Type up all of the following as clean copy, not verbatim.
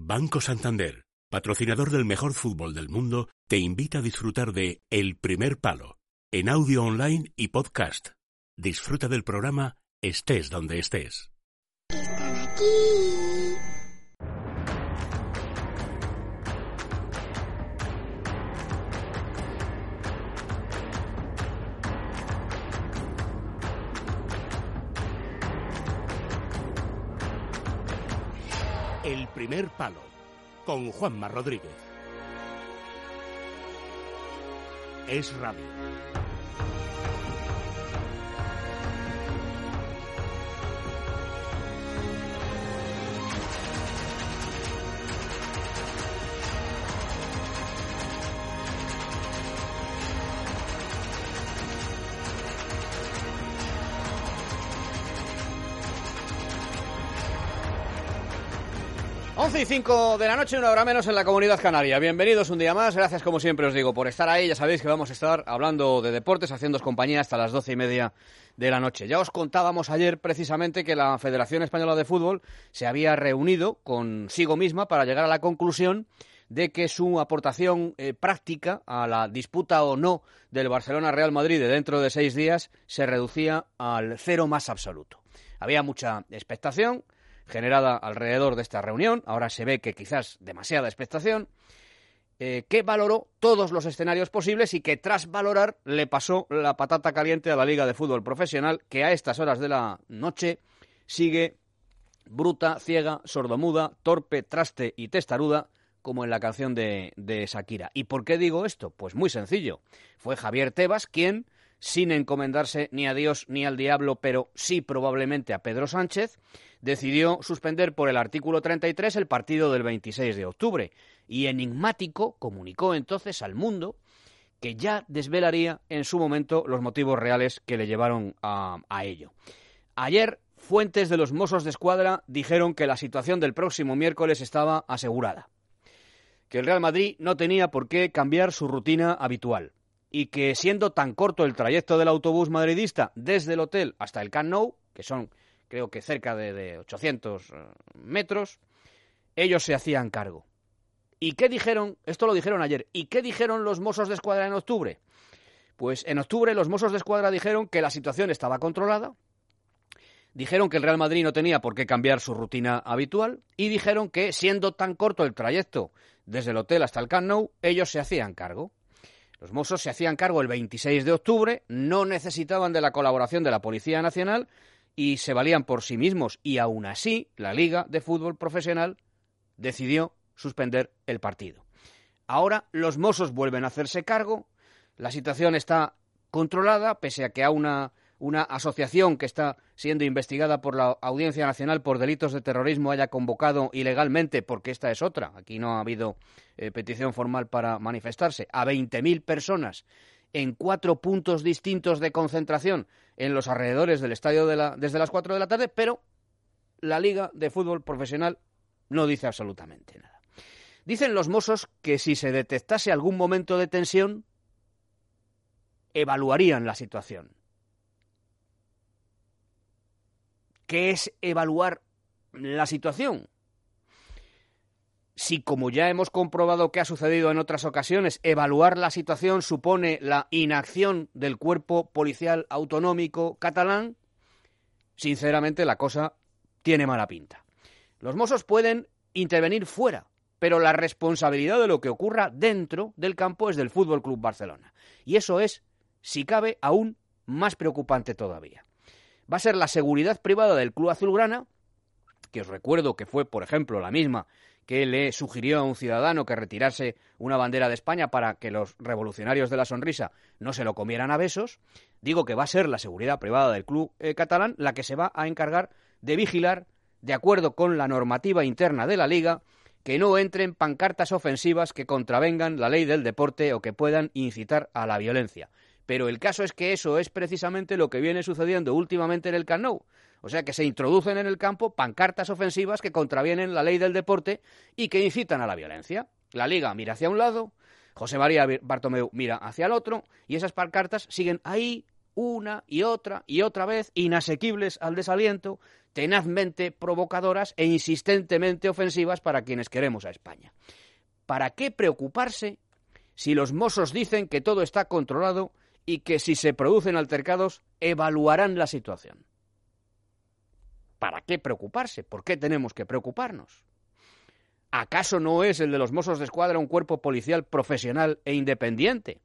Banco Santander, patrocinador del mejor fútbol del mundo, te invita a disfrutar de El Primer Palo, en audio online y podcast. Disfruta del programa estés donde estés. Están aquí. El Primer Palo, con Juanma Rodríguez. Es Radio. Once y 5 de la noche, una hora menos en la Comunidad Canaria. Bienvenidos un día más, gracias como siempre os digo por estar ahí. Ya sabéis que vamos a estar hablando de deportes, haciéndoos compañía hasta las 12:30 de la noche. Ya os contábamos ayer precisamente que la Federación Española de Fútbol se había reunido consigo misma para llegar a la conclusión de que su aportación práctica a la disputa o no del Barcelona-Real Madrid de dentro de 6 días se reducía al cero más absoluto. Había mucha expectación generada alrededor de esta reunión, ahora se ve que quizás demasiada expectación, que valoró todos los escenarios posibles y que tras valorar le pasó la patata caliente a la Liga de Fútbol Profesional, que a estas horas de la noche sigue bruta, ciega, sordomuda, torpe, traste y testaruda, como en la canción de Shakira. ¿Y por qué digo esto? Pues muy sencillo. Fue Javier Tebas quien, sin encomendarse ni a Dios ni al diablo, pero sí probablemente a Pedro Sánchez, decidió suspender por el artículo 33 el partido del 26 de octubre y enigmático comunicó entonces al mundo que ya desvelaría en su momento los motivos reales que le llevaron a ello. Ayer, fuentes de los Mossos de Escuadra dijeron que la situación del próximo miércoles estaba asegurada, que el Real Madrid no tenía por qué cambiar su rutina habitual y que siendo tan corto el trayecto del autobús madridista desde el hotel hasta el Camp Nou, que son creo que cerca de 800 metros, ellos se hacían cargo. ¿Y qué dijeron? Esto lo dijeron ayer. ¿Y qué dijeron los Mossos de Escuadra en octubre? Pues en octubre los Mossos de Escuadra dijeron que la situación estaba controlada, dijeron que el Real Madrid no tenía por qué cambiar su rutina habitual y dijeron que siendo tan corto el trayecto desde el hotel hasta el Camp Nou, ellos se hacían cargo. Los Mossos se hacían cargo el 26 de octubre, no necesitaban de la colaboración de la Policía Nacional y se valían por sí mismos. Y aún así, la Liga de Fútbol Profesional decidió suspender el partido. Ahora los Mossos vuelven a hacerse cargo, la situación está controlada, pese a que a una asociación que está siendo investigada por la Audiencia Nacional por delitos de terrorismo haya convocado ilegalmente, porque esta es otra, aquí no ha habido petición formal para manifestarse, a 20.000 personas en 4 puntos distintos de concentración en los alrededores del estadio desde las 4 de la tarde, pero la Liga de Fútbol Profesional no dice absolutamente nada. Dicen los Mossos que si se detectase algún momento de tensión, evaluarían la situación. ¿Qué es evaluar la situación? Si, como ya hemos comprobado que ha sucedido en otras ocasiones, evaluar la situación supone la inacción del cuerpo policial autonómico catalán, sinceramente la cosa tiene mala pinta. Los Mossos pueden intervenir fuera, pero la responsabilidad de lo que ocurra dentro del campo es del Fútbol Club Barcelona. Y eso es, si cabe, aún más preocupante todavía. Va a ser la seguridad privada del Club Azulgrana, que os recuerdo que fue, por ejemplo, la misma que le sugirió a un ciudadano que retirase una bandera de España para que los revolucionarios de la sonrisa no se lo comieran a besos. Digo que va a ser la seguridad privada del club catalán la que se va a encargar de vigilar, de acuerdo con la normativa interna de la Liga, que no entren pancartas ofensivas que contravengan la ley del deporte o que puedan incitar a la violencia. Pero el caso es que eso es precisamente lo que viene sucediendo últimamente en el Camp Nou. O sea, que se introducen en el campo pancartas ofensivas que contravienen la ley del deporte y que incitan a la violencia. La Liga mira hacia un lado, José María Bartomeu mira hacia el otro y esas pancartas siguen ahí una y otra vez, inasequibles al desaliento, tenazmente provocadoras e insistentemente ofensivas para quienes queremos a España. ¿Para qué preocuparse si los Mossos dicen que todo está controlado y que si se producen altercados evaluarán la situación? ¿Para qué preocuparse? ¿Por qué tenemos que preocuparnos? ¿Acaso no es el de los Mossos d'Esquadra un cuerpo policial profesional e independiente?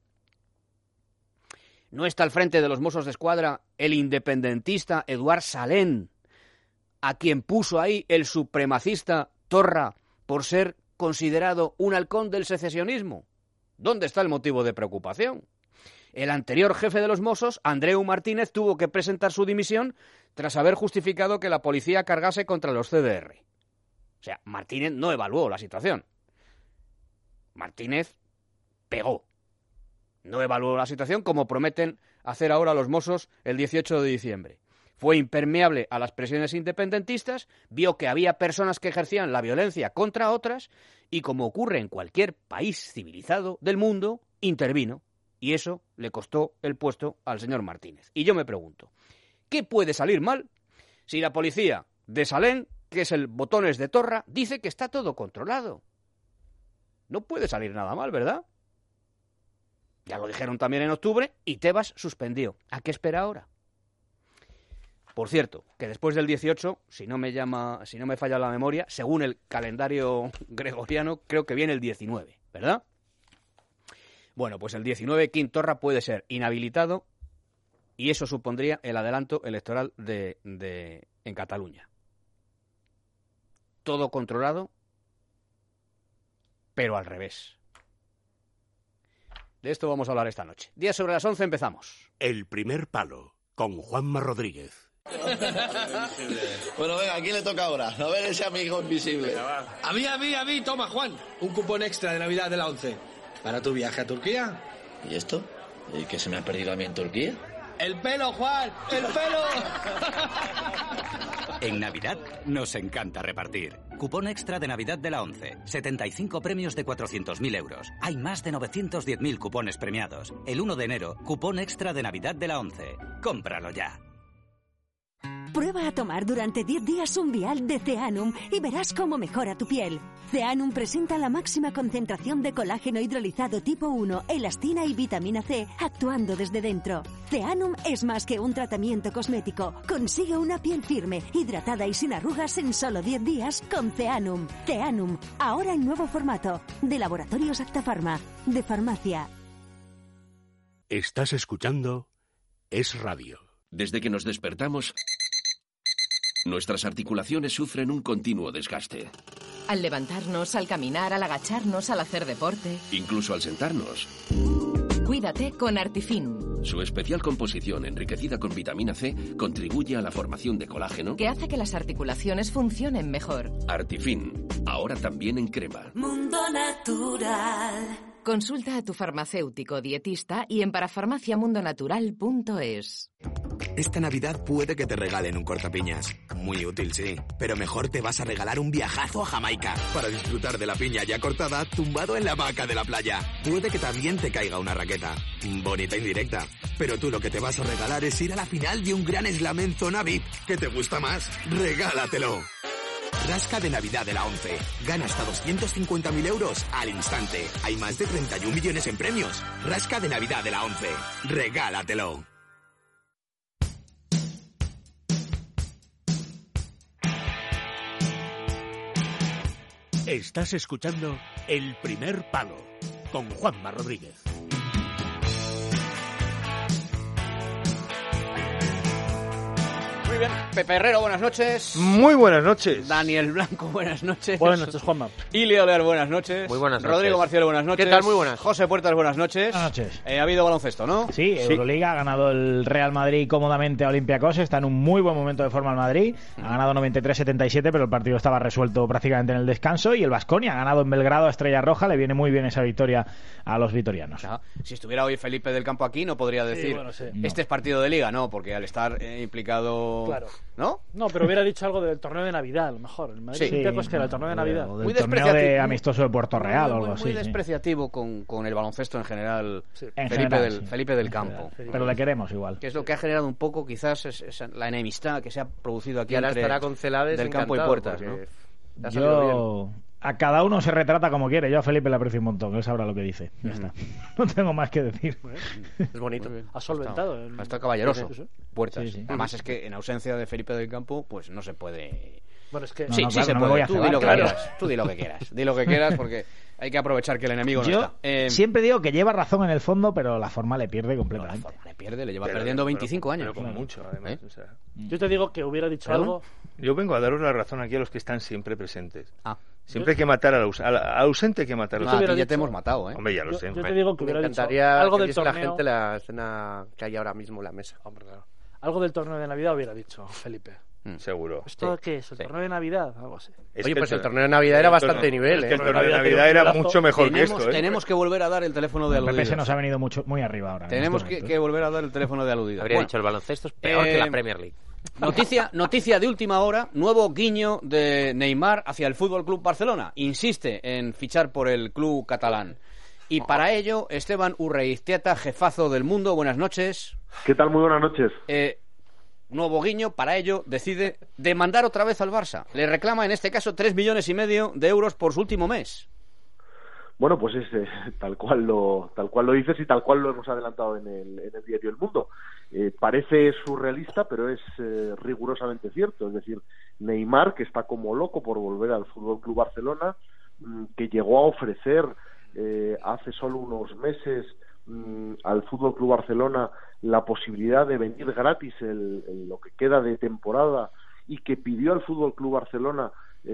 ¿No está al frente de los Mossos d'Esquadra el independentista Eduard Salén, a quien puso ahí el supremacista Torra por ser considerado un halcón del secesionismo? ¿Dónde está el motivo de preocupación? El anterior jefe de los Mossos, Andreu Martínez, tuvo que presentar su dimisión tras haber justificado que la policía cargase contra los CDR. O sea, Martínez no evaluó la situación. Martínez pegó. No evaluó la situación como prometen hacer ahora los Mossos el 18 de diciembre. Fue impermeable a las presiones independentistas, vio que había personas que ejercían la violencia contra otras y, como ocurre en cualquier país civilizado del mundo, intervino. Y eso le costó el puesto al señor Martínez. Y yo me pregunto, ¿qué puede salir mal si la policía de Salén, que es el botones de Torra, dice que está todo controlado? No puede salir nada mal, ¿verdad? Ya lo dijeron también en octubre y Tebas suspendió. ¿A qué espera ahora? Por cierto, que después del 18, si no me falla la memoria, según el calendario gregoriano, creo que viene el 19, ¿verdad? Bueno, pues el 19 Quim Torra puede ser inhabilitado y eso supondría el adelanto electoral en Cataluña. Todo controlado, pero al revés. De esto vamos a hablar esta noche. 10 sobre las 11 empezamos. El primer palo, con Juanma Rodríguez. Bueno, venga, ¿a quién le toca ahora? A ver ese amigo invisible. A mí, toma, Juan. Un cupón extra de Navidad de la 11. ¿Para tu viaje a Turquía? ¿Y esto? ¿Y qué se me ha perdido a mí en Turquía? ¡El pelo, Juan! ¡El pelo! En Navidad nos encanta repartir. Cupón extra de Navidad de la 11. 75 premios de 400.000 euros. Hay más de 910.000 cupones premiados. El 1 de enero, cupón extra de Navidad de la 11. Cómpralo ya. Prueba a tomar durante 10 días un vial de Zeanum y verás cómo mejora tu piel. Zeanum presenta la máxima concentración de colágeno hidrolizado tipo 1, elastina y vitamina C, actuando desde dentro. Zeanum es más que un tratamiento cosmético. Consigue una piel firme, hidratada y sin arrugas en solo 10 días con Zeanum. Zeanum, ahora en nuevo formato. De Laboratorios Acta Pharma, de farmacia. Estás escuchando Es Radio. Desde que nos despertamos, nuestras articulaciones sufren un continuo desgaste. Al levantarnos, al caminar, al agacharnos, al hacer deporte. Incluso al sentarnos. Cuídate con Artifin. Su especial composición, enriquecida con vitamina C, contribuye a la formación de colágeno, que hace que las articulaciones funcionen mejor. Artifin, ahora también en crema. Mundo Natural. Consulta a tu farmacéutico dietista y en parafarmaciamundonatural.es. Esta Navidad puede que te regalen un cortapiñas. Muy útil, sí. Pero mejor te vas a regalar un viajazo a Jamaica para disfrutar de la piña ya cortada tumbado en la hamaca de la playa. Puede que también te caiga una raqueta. Bonita indirecta. Pero tú lo que te vas a regalar es ir a la final de un gran slam en zona VIP. ¿Qué te gusta más? ¡Regálatelo! Rasca de Navidad de la 11. Gana hasta 250.000 euros al instante. Hay más de 31 millones en premios. Rasca de Navidad de la 11. Regálatelo. Estás escuchando El primer palo, con Juanma Rodríguez. Muy bien, Pepe Herrero, buenas noches. Muy buenas noches. Daniel Blanco, buenas noches. Buenas noches, Juanma. Ilio Lear, buenas noches. Muy buenas noches. Rodrigo Marcial, buenas noches. ¿Qué tal? Muy buenas. José Puertas, buenas noches. Buenas noches. Ha habido baloncesto, ¿no? Sí, Euroliga, ha ganado el Real Madrid cómodamente a Olympiacos, está en un muy buen momento de forma el Madrid, ha ganado 93-77, pero el partido estaba resuelto prácticamente en el descanso, y el Baskonia ha ganado en Belgrado a Estrella Roja, le viene muy bien esa victoria a los vitorianos. Si estuviera hoy Felipe del Campo aquí, no podría decir, bueno, sí. este es partido de Liga, no, porque al estar implicado Claro. ¿no? No, pero hubiera dicho algo del torneo de Navidad, a lo mejor. El Madrid Olympiacos, que era el torneo de Navidad. O del torneo de amistoso de Puerto Real o algo así. Muy despreciativo con el baloncesto en general, Felipe del Campo. Pero le queremos igual. Que es lo que ha generado un poco, quizás, es la enemistad que se ha producido aquí ahora entre estará con Celades del Campo y Puertas, ¿no? Yo... A cada uno se retrata como quiere. Yo a Felipe le aprecio un montón. Él sabrá lo que dice. Ya está. No tengo más que decir. Es bonito. Ha solventado. Está caballeroso. Puertas. Sí. Además es que en ausencia de Felipe del Campo, pues no se puede... Bueno, es que... Sí, se puede. Tú di lo que quieras. Tú di lo que quieras. Di lo que quieras porque hay que aprovechar que el enemigo no está. Siempre digo que lleva razón en el fondo, pero la forma le pierde completamente. Le lleva perdiendo 25 años. Pero con mucho, además. O sea... Yo te digo que hubiera dicho algo... Yo vengo a daros la razón aquí a los que están siempre presentes. Siempre hay que matar al ausente, hay que matarlo. Ya te hemos matado, ¿eh? Hombre, ya lo sé. Yo te digo que hubiera dicho algo del torneo. La gente la escena que hay ahora mismo en la mesa. Hombre, claro. Algo del torneo de Navidad hubiera dicho Felipe. Seguro. ¿Esto qué es? ¿El torneo de Navidad? Algo así. Oye, pues el torneo de Navidad era bastante nivel. Es que el torneo de Navidad era mucho mejor que esto. Tenemos que volver a dar el teléfono de aludidos. Pepe se nos ha venido muy arriba ahora. Tenemos que volver a dar el teléfono de aludidos. Habría dicho el baloncesto es peor que la Premier League. Noticia de última hora, nuevo guiño de Neymar hacia el Fútbol Club Barcelona. Insiste en fichar por el club catalán. Y para ello, Esteban Urreiztieta, jefazo del Mundo, buenas noches. ¿Qué tal? Muy buenas noches. Nuevo guiño, para ello decide demandar otra vez al Barça. Le reclama en este caso 3,5 millones de euros por su último mes. Bueno, pues es tal cual lo dices y tal cual lo hemos adelantado en el diario El Mundo. Parece surrealista, pero es rigurosamente cierto. Es decir, Neymar, que está como loco por volver al Fútbol Club Barcelona, que llegó a ofrecer hace solo unos meses al Fútbol Club Barcelona la posibilidad de venir gratis en lo que queda de temporada, y que pidió al Fútbol Club Barcelona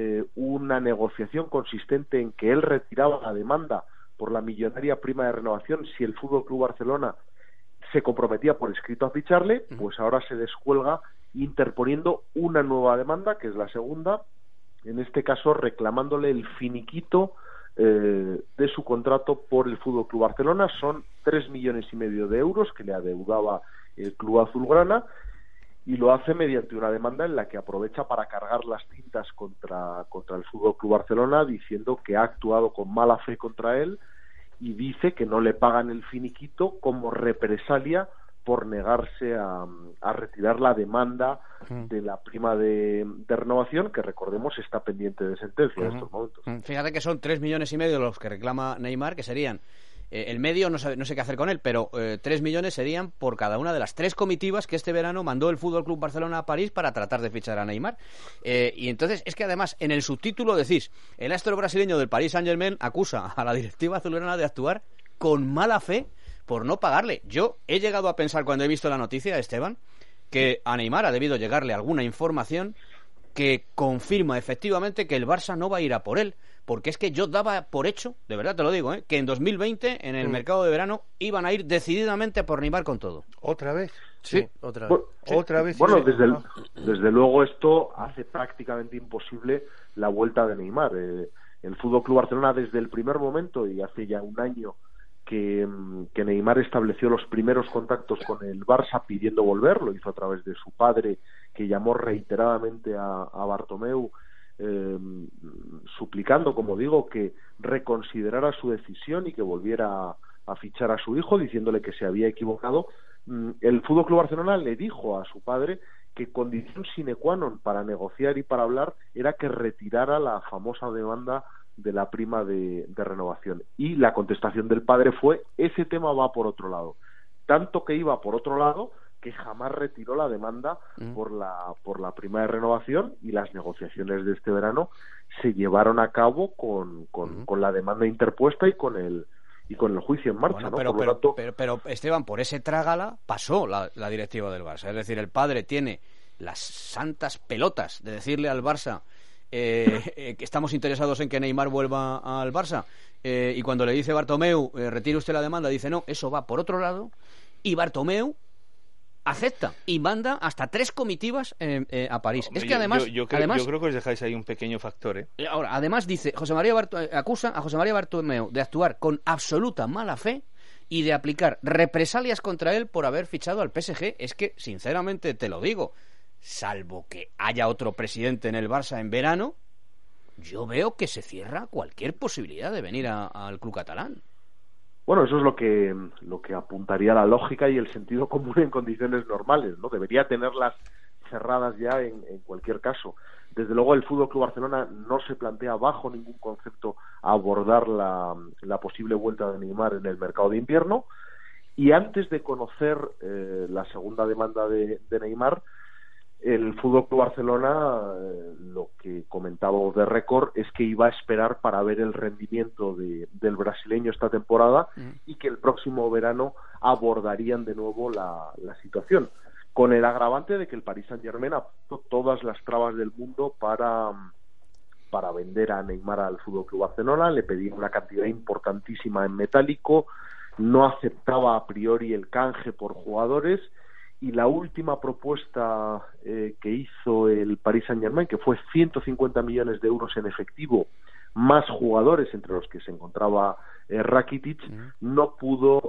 una negociación consistente en que él retiraba la demanda por la millonaria prima de renovación si el Fútbol Club Barcelona se comprometía por escrito a ficharle. Pues ahora se descuelga interponiendo una nueva demanda, que es la segunda, en este caso reclamándole el finiquito de su contrato por el Fútbol Club Barcelona. Son 3,5 millones de euros que le adeudaba el club azulgrana, y lo hace mediante una demanda en la que aprovecha para cargar las tintas contra el Fútbol Club Barcelona, diciendo que ha actuado con mala fe contra él, y dice que no le pagan el finiquito como represalia por negarse a retirar la demanda de la prima de renovación, que recordemos está pendiente de sentencia en estos momentos. Fíjate que son 3,5 millones los que reclama Neymar, que serían el medio, no sé qué hacer con él, pero 3 millones serían por cada una de las 3 comitivas que este verano mandó el Fútbol Club Barcelona a París para tratar de fichar a Neymar. Y entonces es que además en el subtítulo decís: el astro brasileño del Paris Saint-Germain acusa a la directiva azulgrana de actuar con mala fe por no pagarle. Yo he llegado a pensar, cuando he visto la noticia, Esteban, que a Neymar ha debido llegarle alguna información que confirma efectivamente que el Barça no va a ir a por él, porque es que yo daba por hecho, de verdad te lo digo, que en 2020, en el mercado de verano, iban a ir decididamente por Neymar con todo. ¿Otra vez? Sí, otra vez. ¿Otra vez? Bueno, desde luego esto hace prácticamente imposible la vuelta de Neymar. El Fútbol Club Barcelona, desde el primer momento, y hace ya un año que Neymar estableció los primeros contactos con el Barça pidiendo volver, lo hizo a través de su padre, que llamó reiteradamente a Bartomeu, suplicando, como digo, que reconsiderara su decisión y que volviera a fichar a su hijo, diciéndole que se había equivocado. El Fútbol Club Barcelona le dijo a su padre que condición sine qua non para negociar y para hablar era que retirara la famosa demanda de la prima de renovación, y la contestación del padre fue: ese tema va por otro lado, tanto que iba por otro lado que jamás retiró la demanda por la prima de renovación, y las negociaciones de este verano se llevaron a cabo con la demanda interpuesta y con el juicio en marcha. Bueno, ¿no? pero Esteban, por ese trágala pasó la directiva del Barça. Es decir, el padre tiene las santas pelotas de decirle al Barça que estamos interesados en que Neymar vuelva al Barça, y cuando le dice Bartomeu, retire usted la demanda, dice no, eso va por otro lado, y Bartomeu acepta y manda hasta 3 comitivas a París. Hombre, es que además yo creo que os dejáis ahí un pequeño factor. Ahora, además dice acusa a José María Bartomeu de actuar con absoluta mala fe y de aplicar represalias contra él por haber fichado al PSG. Es que, sinceramente, te lo digo, salvo que haya otro presidente en el Barça en verano, yo veo que se cierra cualquier posibilidad de venir al club catalán. Bueno, eso es lo que apuntaría la lógica y el sentido común en condiciones normales, ¿no? Debería tenerlas cerradas ya en cualquier caso. Desde luego el FC Barcelona no se plantea bajo ningún concepto abordar la posible vuelta de Neymar en el mercado de invierno, y antes de conocer la segunda demanda de Neymar, el FC Barcelona lo que comentaba de récord es que iba a esperar para ver el rendimiento del brasileño esta temporada y que el próximo verano abordarían de nuevo la situación, con el agravante de que el Paris Saint-Germain ha puesto todas las trabas del mundo para vender a Neymar al FC Barcelona. Le pedían una cantidad importantísima en metálico, no aceptaba a priori el canje por jugadores, y la última propuesta que hizo el Paris Saint-Germain, que fue 150 millones de euros en efectivo, más jugadores entre los que se encontraba Rakitic, no pudo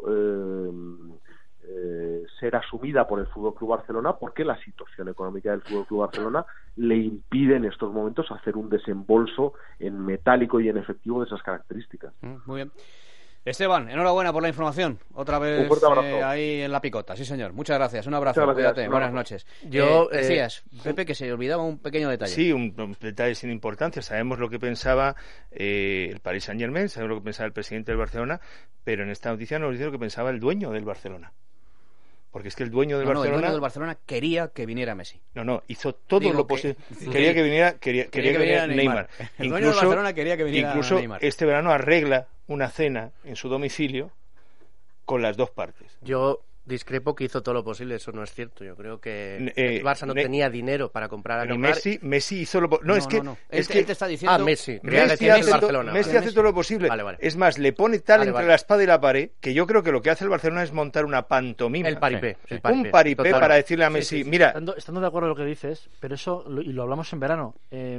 ser asumida por el FC Barcelona, porque la situación económica del FC Barcelona le impide en estos momentos hacer un desembolso en metálico y en efectivo de esas características. Muy bien. Esteban, enhorabuena por la información. Otra vez ahí en la picota. Sí, señor. Muchas gracias. Un abrazo. Cuídate. Buenas noches. Decías, Pepe, que se olvidaba un pequeño detalle. Sí, un detalle sin importancia. Sabemos lo que pensaba el Paris Saint-Germain, sabemos lo que pensaba el presidente del Barcelona, pero en esta noticia nos dice lo que pensaba el dueño del Barcelona. Porque es que el dueño del Barcelona... el dueño del Barcelona quería que viniera Messi. Hizo todo lo posible. Quería que viniera Neymar. El dueño del Barcelona quería que viniera Neymar. Incluso este verano arregla una cena en su domicilio con las dos partes. Yo discrepo que hizo todo lo posible, eso no es cierto. Yo creo que el Barça no tenía dinero para comprar a Neymar. Messi hizo lo posible. Él te está diciendo... Messi hace todo lo posible. Vale. Es más, le pone entre la espada y la pared, que yo creo que lo que hace el Barcelona es montar una pantomima. El paripé. Un paripé para decirle a Messi, mira... Estando de acuerdo en lo que dices, pero eso, y lo hablamos en verano,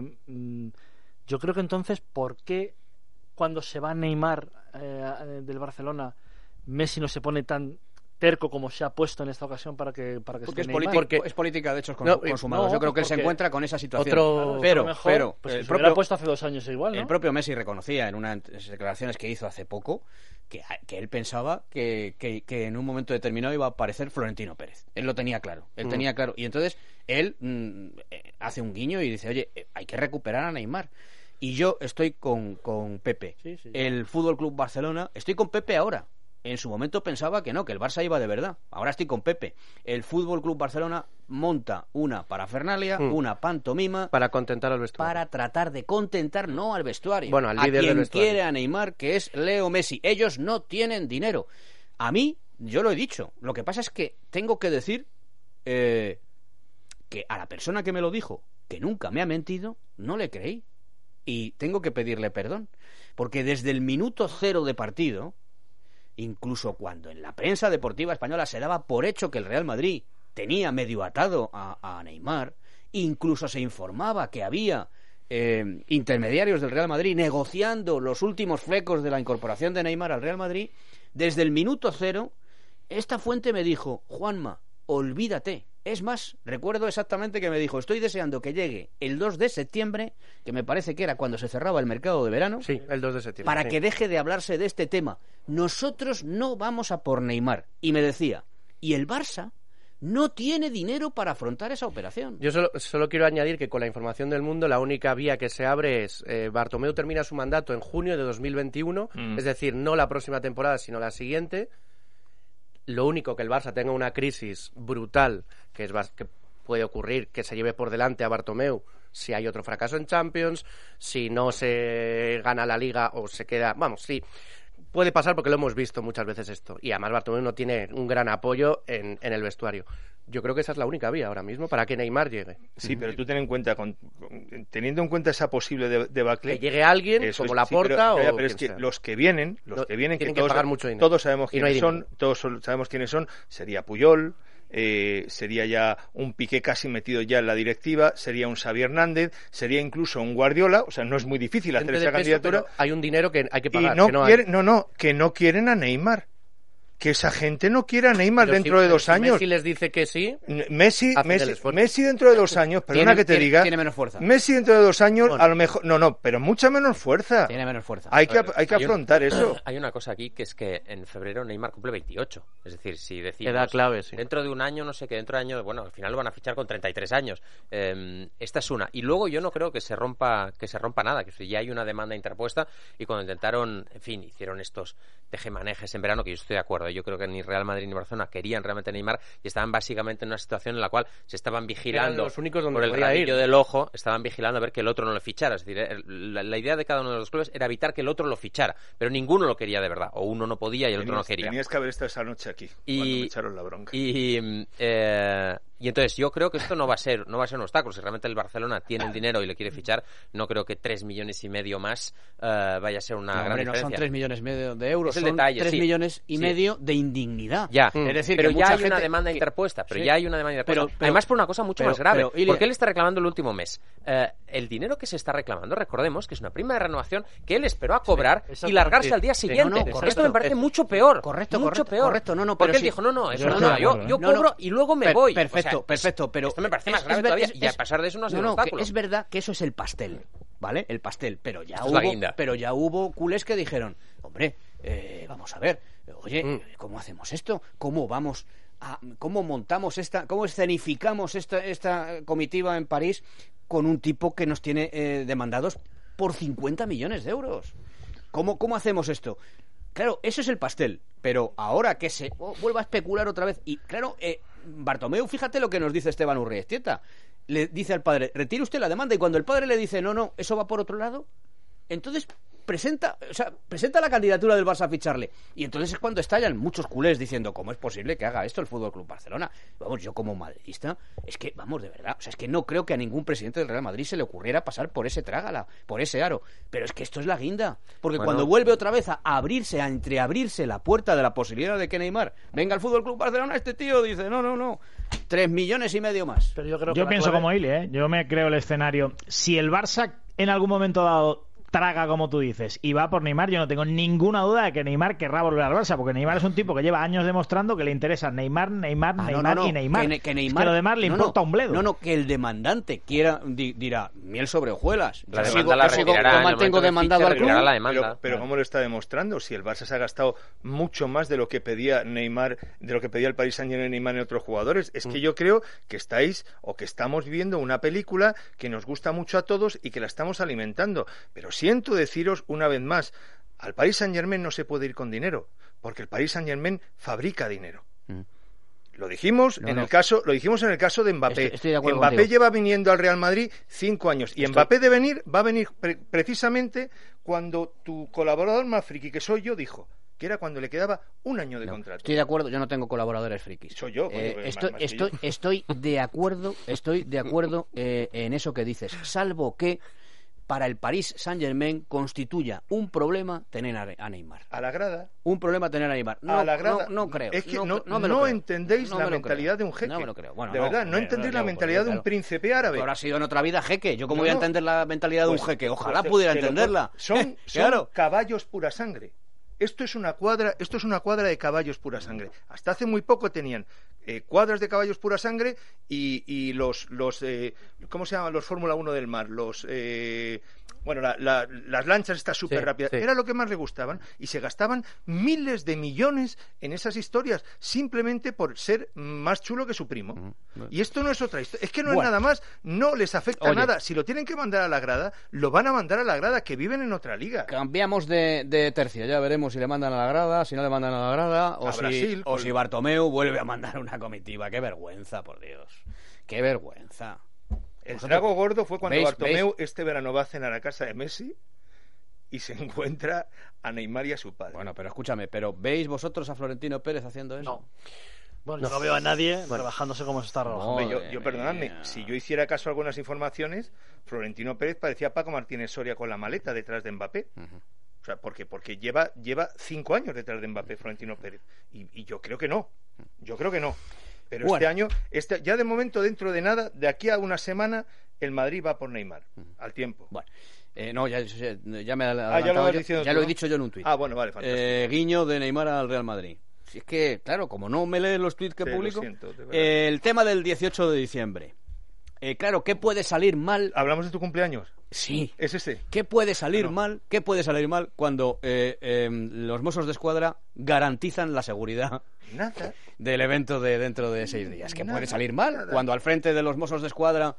yo creo que entonces, ¿por qué cuando se va Neymar del Barcelona, Messi no se pone tan terco como se ha puesto en esta ocasión para que porque esté es política de hechos consumados. Yo creo que él se encuentra con esa situación. Pero pues el propio puesto hace 2 años igual, ¿no? El propio Messi reconocía en unas declaraciones que hizo hace poco que él pensaba que en un momento determinado iba a aparecer Florentino Pérez. Él lo tenía claro. Tenía claro. Y entonces él hace un guiño y dice, oye, hay que recuperar a Neymar. Y yo estoy con Pepe. Sí. El FC Barcelona, estoy con Pepe ahora. En su momento pensaba que no, que el Barça iba de verdad. Ahora estoy con Pepe. El FC Barcelona monta una parafernalia, una pantomima... para contentar al vestuario. Para tratar de contentar, no al vestuario. Bueno, al líder del vestuario. Quiere a Neymar, que es Leo Messi. Ellos no tienen dinero. A mí, yo lo he dicho. Lo que pasa es que tengo que decir que a la persona que me lo dijo, que nunca me ha mentido, no le creí. Y tengo que pedirle perdón. Porque desde el minuto 0 de partido... Incluso cuando en la prensa deportiva española se daba por hecho que el Real Madrid tenía medio atado a Neymar, incluso se informaba que había intermediarios del Real Madrid negociando los últimos flecos de la incorporación de Neymar al Real Madrid, desde el minuto 0, esta fuente me dijo, Juanma, olvídate. Es más, recuerdo exactamente que me dijo, estoy deseando que llegue el 2 de septiembre, que me parece que era cuando se cerraba el mercado de verano. Sí, el 2 de septiembre. Para que deje de hablarse de este tema. Nosotros no vamos a por Neymar. Y me decía, y el Barça no tiene dinero para afrontar esa operación. Yo solo quiero añadir que con la información del mundo, la única vía que se abre es, Bartomeu termina su mandato en junio de 2021, es decir, no la próxima temporada, sino la siguiente. Lo único que el Barça tenga una crisis brutal, que puede ocurrir, que se lleve por delante a Bartomeu si hay otro fracaso en Champions, si no se gana la Liga o se queda... Vamos, sí, puede pasar porque lo hemos visto muchas veces esto. Y además Bartomeu no tiene un gran apoyo en el vestuario. Yo creo que esa es la única vía ahora mismo para que Neymar llegue. Sí, pero tú ten en cuenta, teniendo en cuenta esa posible debacle... Que llegue alguien como Laporta pero es que los que vienen que todos, pagar mucho dinero. Todos sabemos quiénes son, sería Puyol, sería ya un Piqué casi metido ya en la directiva, sería un Xavi Hernández, sería incluso un Guardiola, o sea, no es muy difícil hacer esa candidatura. Hay un dinero que hay que pagar. Y no quieren a Neymar. que esa gente no quiera a Neymar Pero dentro de 2 años. Messi les dice que sí. Messi dentro de 2 años, perdona que te diga. Tiene menos fuerza. Messi dentro de 2 años, a lo mejor. No, pero mucha menos fuerza. Tiene menos fuerza. Hay que afrontar eso. Hay una cosa aquí que es que en febrero Neymar cumple 28. Es decir, si decimos. Edad clave, sí. Dentro de un año, no sé qué, dentro de años, bueno, al final lo van a fichar con 33 años. Esta es una. Y luego yo no creo que se rompa nada, que ya hay una demanda interpuesta y cuando intentaron, en fin, hicieron estos tejemanejes en verano, que yo estoy de acuerdo. Yo creo que ni Real Madrid ni Barcelona querían realmente Neymar y estaban básicamente en una situación en la cual se estaban vigilando los únicos donde por el podía rabillo ir. del ojo, estaban vigilando a ver que el otro no lo fichara. Es decir, la idea de cada uno de los clubes era evitar que el otro lo fichara, pero ninguno lo quería de verdad, o uno no podía y el otro no quería. Tenías que haber estado esa noche aquí, cuando me echaron la bronca. Y entonces yo creo que esto no va a ser un obstáculo. Si realmente el Barcelona tiene el dinero y le quiere fichar, no creo que 3,5 millones más vaya a ser una gran diferencia. No son 3,5 millones de euros, es el son detalle, 3,5 millones de indignidad. Ya, es decir, pero que ya mucha hay gente una demanda interpuesta, sí. ya hay una demanda interpuesta. Además por una cosa mucho más grave, porque él está reclamando el último mes. El dinero que se está reclamando, recordemos que es una prima de renovación que él esperó a cobrar y largarse al día siguiente. Esto me parece mucho peor. Correcto. Porque él dijo, yo cobro y luego me voy. Perfecto, pero esto me parece más grave todavía, y a pesar de eso no ha sido un obstáculo. Es verdad que eso es el pastel, ¿vale? El pastel, pero ya hubo culés que dijeron, hombre, vamos a ver, oye, ¿cómo hacemos esto? ¿Cómo montamos cómo escenificamos esta comitiva en París con un tipo que nos tiene demandados por 50 millones de euros? ¿Cómo hacemos esto? Claro, eso es el pastel, pero ahora que se vuelva a especular otra vez, y claro, Bartomeu, fíjate lo que nos dice Esteban Urriestieta, le dice al padre, retire usted la demanda, y cuando el padre le dice, no, eso va por otro lado, entonces presenta la candidatura del Barça a ficharle, y entonces es cuando estallan muchos culés diciendo, ¿cómo es posible que haga esto el Fútbol Club Barcelona? Vamos, yo como madridista, es que, vamos, de verdad, es que no creo que a ningún presidente del Real Madrid se le ocurriera pasar por ese trágala, por ese aro, pero es que esto es la guinda, porque cuando vuelve otra vez a entreabrirse la puerta de la posibilidad de que Neymar venga al Fútbol Club Barcelona, este tío dice, no, 3,5 millones más. Pero yo pienso como Ili, yo me creo el escenario. Si el Barça en algún momento dado traga, como tú dices, y va por Neymar, yo no tengo ninguna duda de que Neymar querrá volver al Barça, porque Neymar es un tipo que lleva años demostrando que le interesa Neymar y Neymar. Que Neymar, es que lo demás le importa un bledo. No, que el demandante dirá miel sobre hojuelas. La demanda la retirará, yo mantengo demandado al club. Pero ¿cómo lo está demostrando? Si el Barça se ha gastado mucho más de lo que pedía Neymar, de lo que pedía el Paris Saint-Germain y Neymar en otros jugadores. Es que yo creo que estamos viendo una película que nos gusta mucho a todos y que la estamos alimentando. Pero siento deciros una vez más, al Paris Saint-Germain no se puede ir con dinero, porque el Paris Saint-Germain fabrica dinero. Lo dijimos en el caso de Mbappé. Estoy de acuerdo Mbappé contigo. lleva viniendo al Real Madrid 5 años y Mbappé va a venir precisamente cuando tu colaborador más friki, que soy yo, dijo que era cuando le quedaba 1 año de contrato. Estoy de acuerdo, yo no tengo colaboradores frikis. Soy yo. Estoy de acuerdo en eso que dices, salvo que para el Paris Saint-Germain constituya un problema tener a Neymar. A la grada. Un problema tener a Neymar. A la grada. No creo. Es que no me lo no creo. entendéis la mentalidad de un jeque. No me lo creo. Bueno, de verdad, no entendéis la mentalidad de un príncipe árabe. Ahora ha sido en otra vida jeque. Yo cómo voy a entender la mentalidad de un jeque. Ojalá pues, pudiera entenderla. Son claro. Caballos pura sangre. Esto es una cuadra de caballos pura sangre. Hasta hace muy poco tenían cuadras de caballos pura sangre y los ¿cómo se llaman? Los Fórmula 1 del mar, las lanchas estas súper rápidas. Sí. Era lo que más le gustaban y se gastaban miles de millones en esas historias simplemente por ser más chulo que su primo. Y esto no es otra historia. Es que no es nada más. No les afecta nada. Si lo tienen que mandar a la grada, lo van a mandar a la grada, que viven en otra liga. Cambiamos de tercio. Ya veremos si le mandan a la grada, si no le mandan a la grada o si Bartomeu vuelve a mandar una comitiva. Qué vergüenza, por Dios. Qué vergüenza. El trago gordo fue cuando Bartomeu este verano va a cenar a casa de Messi y se encuentra a Neymar y a su padre. Bueno, pero escúchame, ¿veis vosotros a Florentino Pérez haciendo eso? No. Bueno, no veo a nadie rebajándose como se está rebajando. Yo perdonadme, si yo hiciera caso a algunas informaciones, Florentino Pérez parecía Paco Martínez Soria con la maleta detrás de Mbappé. O sea, porque lleva 5 años detrás de Mbappé Florentino Pérez. Y yo creo que no. Pero este año, ya de momento, dentro de nada, de aquí a una semana, el Madrid va por Neymar, al tiempo. Bueno, no, ya me ya lo he dicho yo en un tuit. Ah, bueno, vale, fantástico. Guiño de Neymar al Real Madrid. Si es que, claro, como no me lees los tweets que publico, siento, de verdad. el tema del 18 de diciembre. Claro, ¿qué puede salir mal? ¿Hablamos de tu cumpleaños? Sí. ¿Es ese? ¿Qué puede salir mal? ¿Qué puede salir mal cuando los Mossos de Escuadra garantizan la seguridad Nada. del evento de dentro de 6 días? ¿Qué Nada, puede salir mal nada. cuando al frente de los Mossos de Escuadra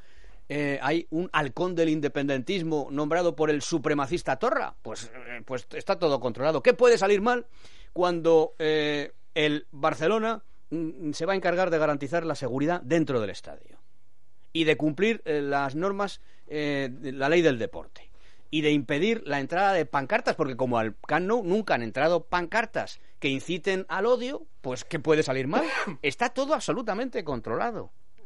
hay un halcón del independentismo nombrado por el supremacista Torra? Pues está todo controlado. ¿Qué puede salir mal cuando el Barcelona se va a encargar de garantizar la seguridad dentro del estadio y de cumplir las normas de la ley del deporte y de impedir la entrada de pancartas? Porque como al Camp Nou nunca han entrado pancartas que inciten al odio, pues ¿qué puede salir mal? Está todo absolutamente controlado.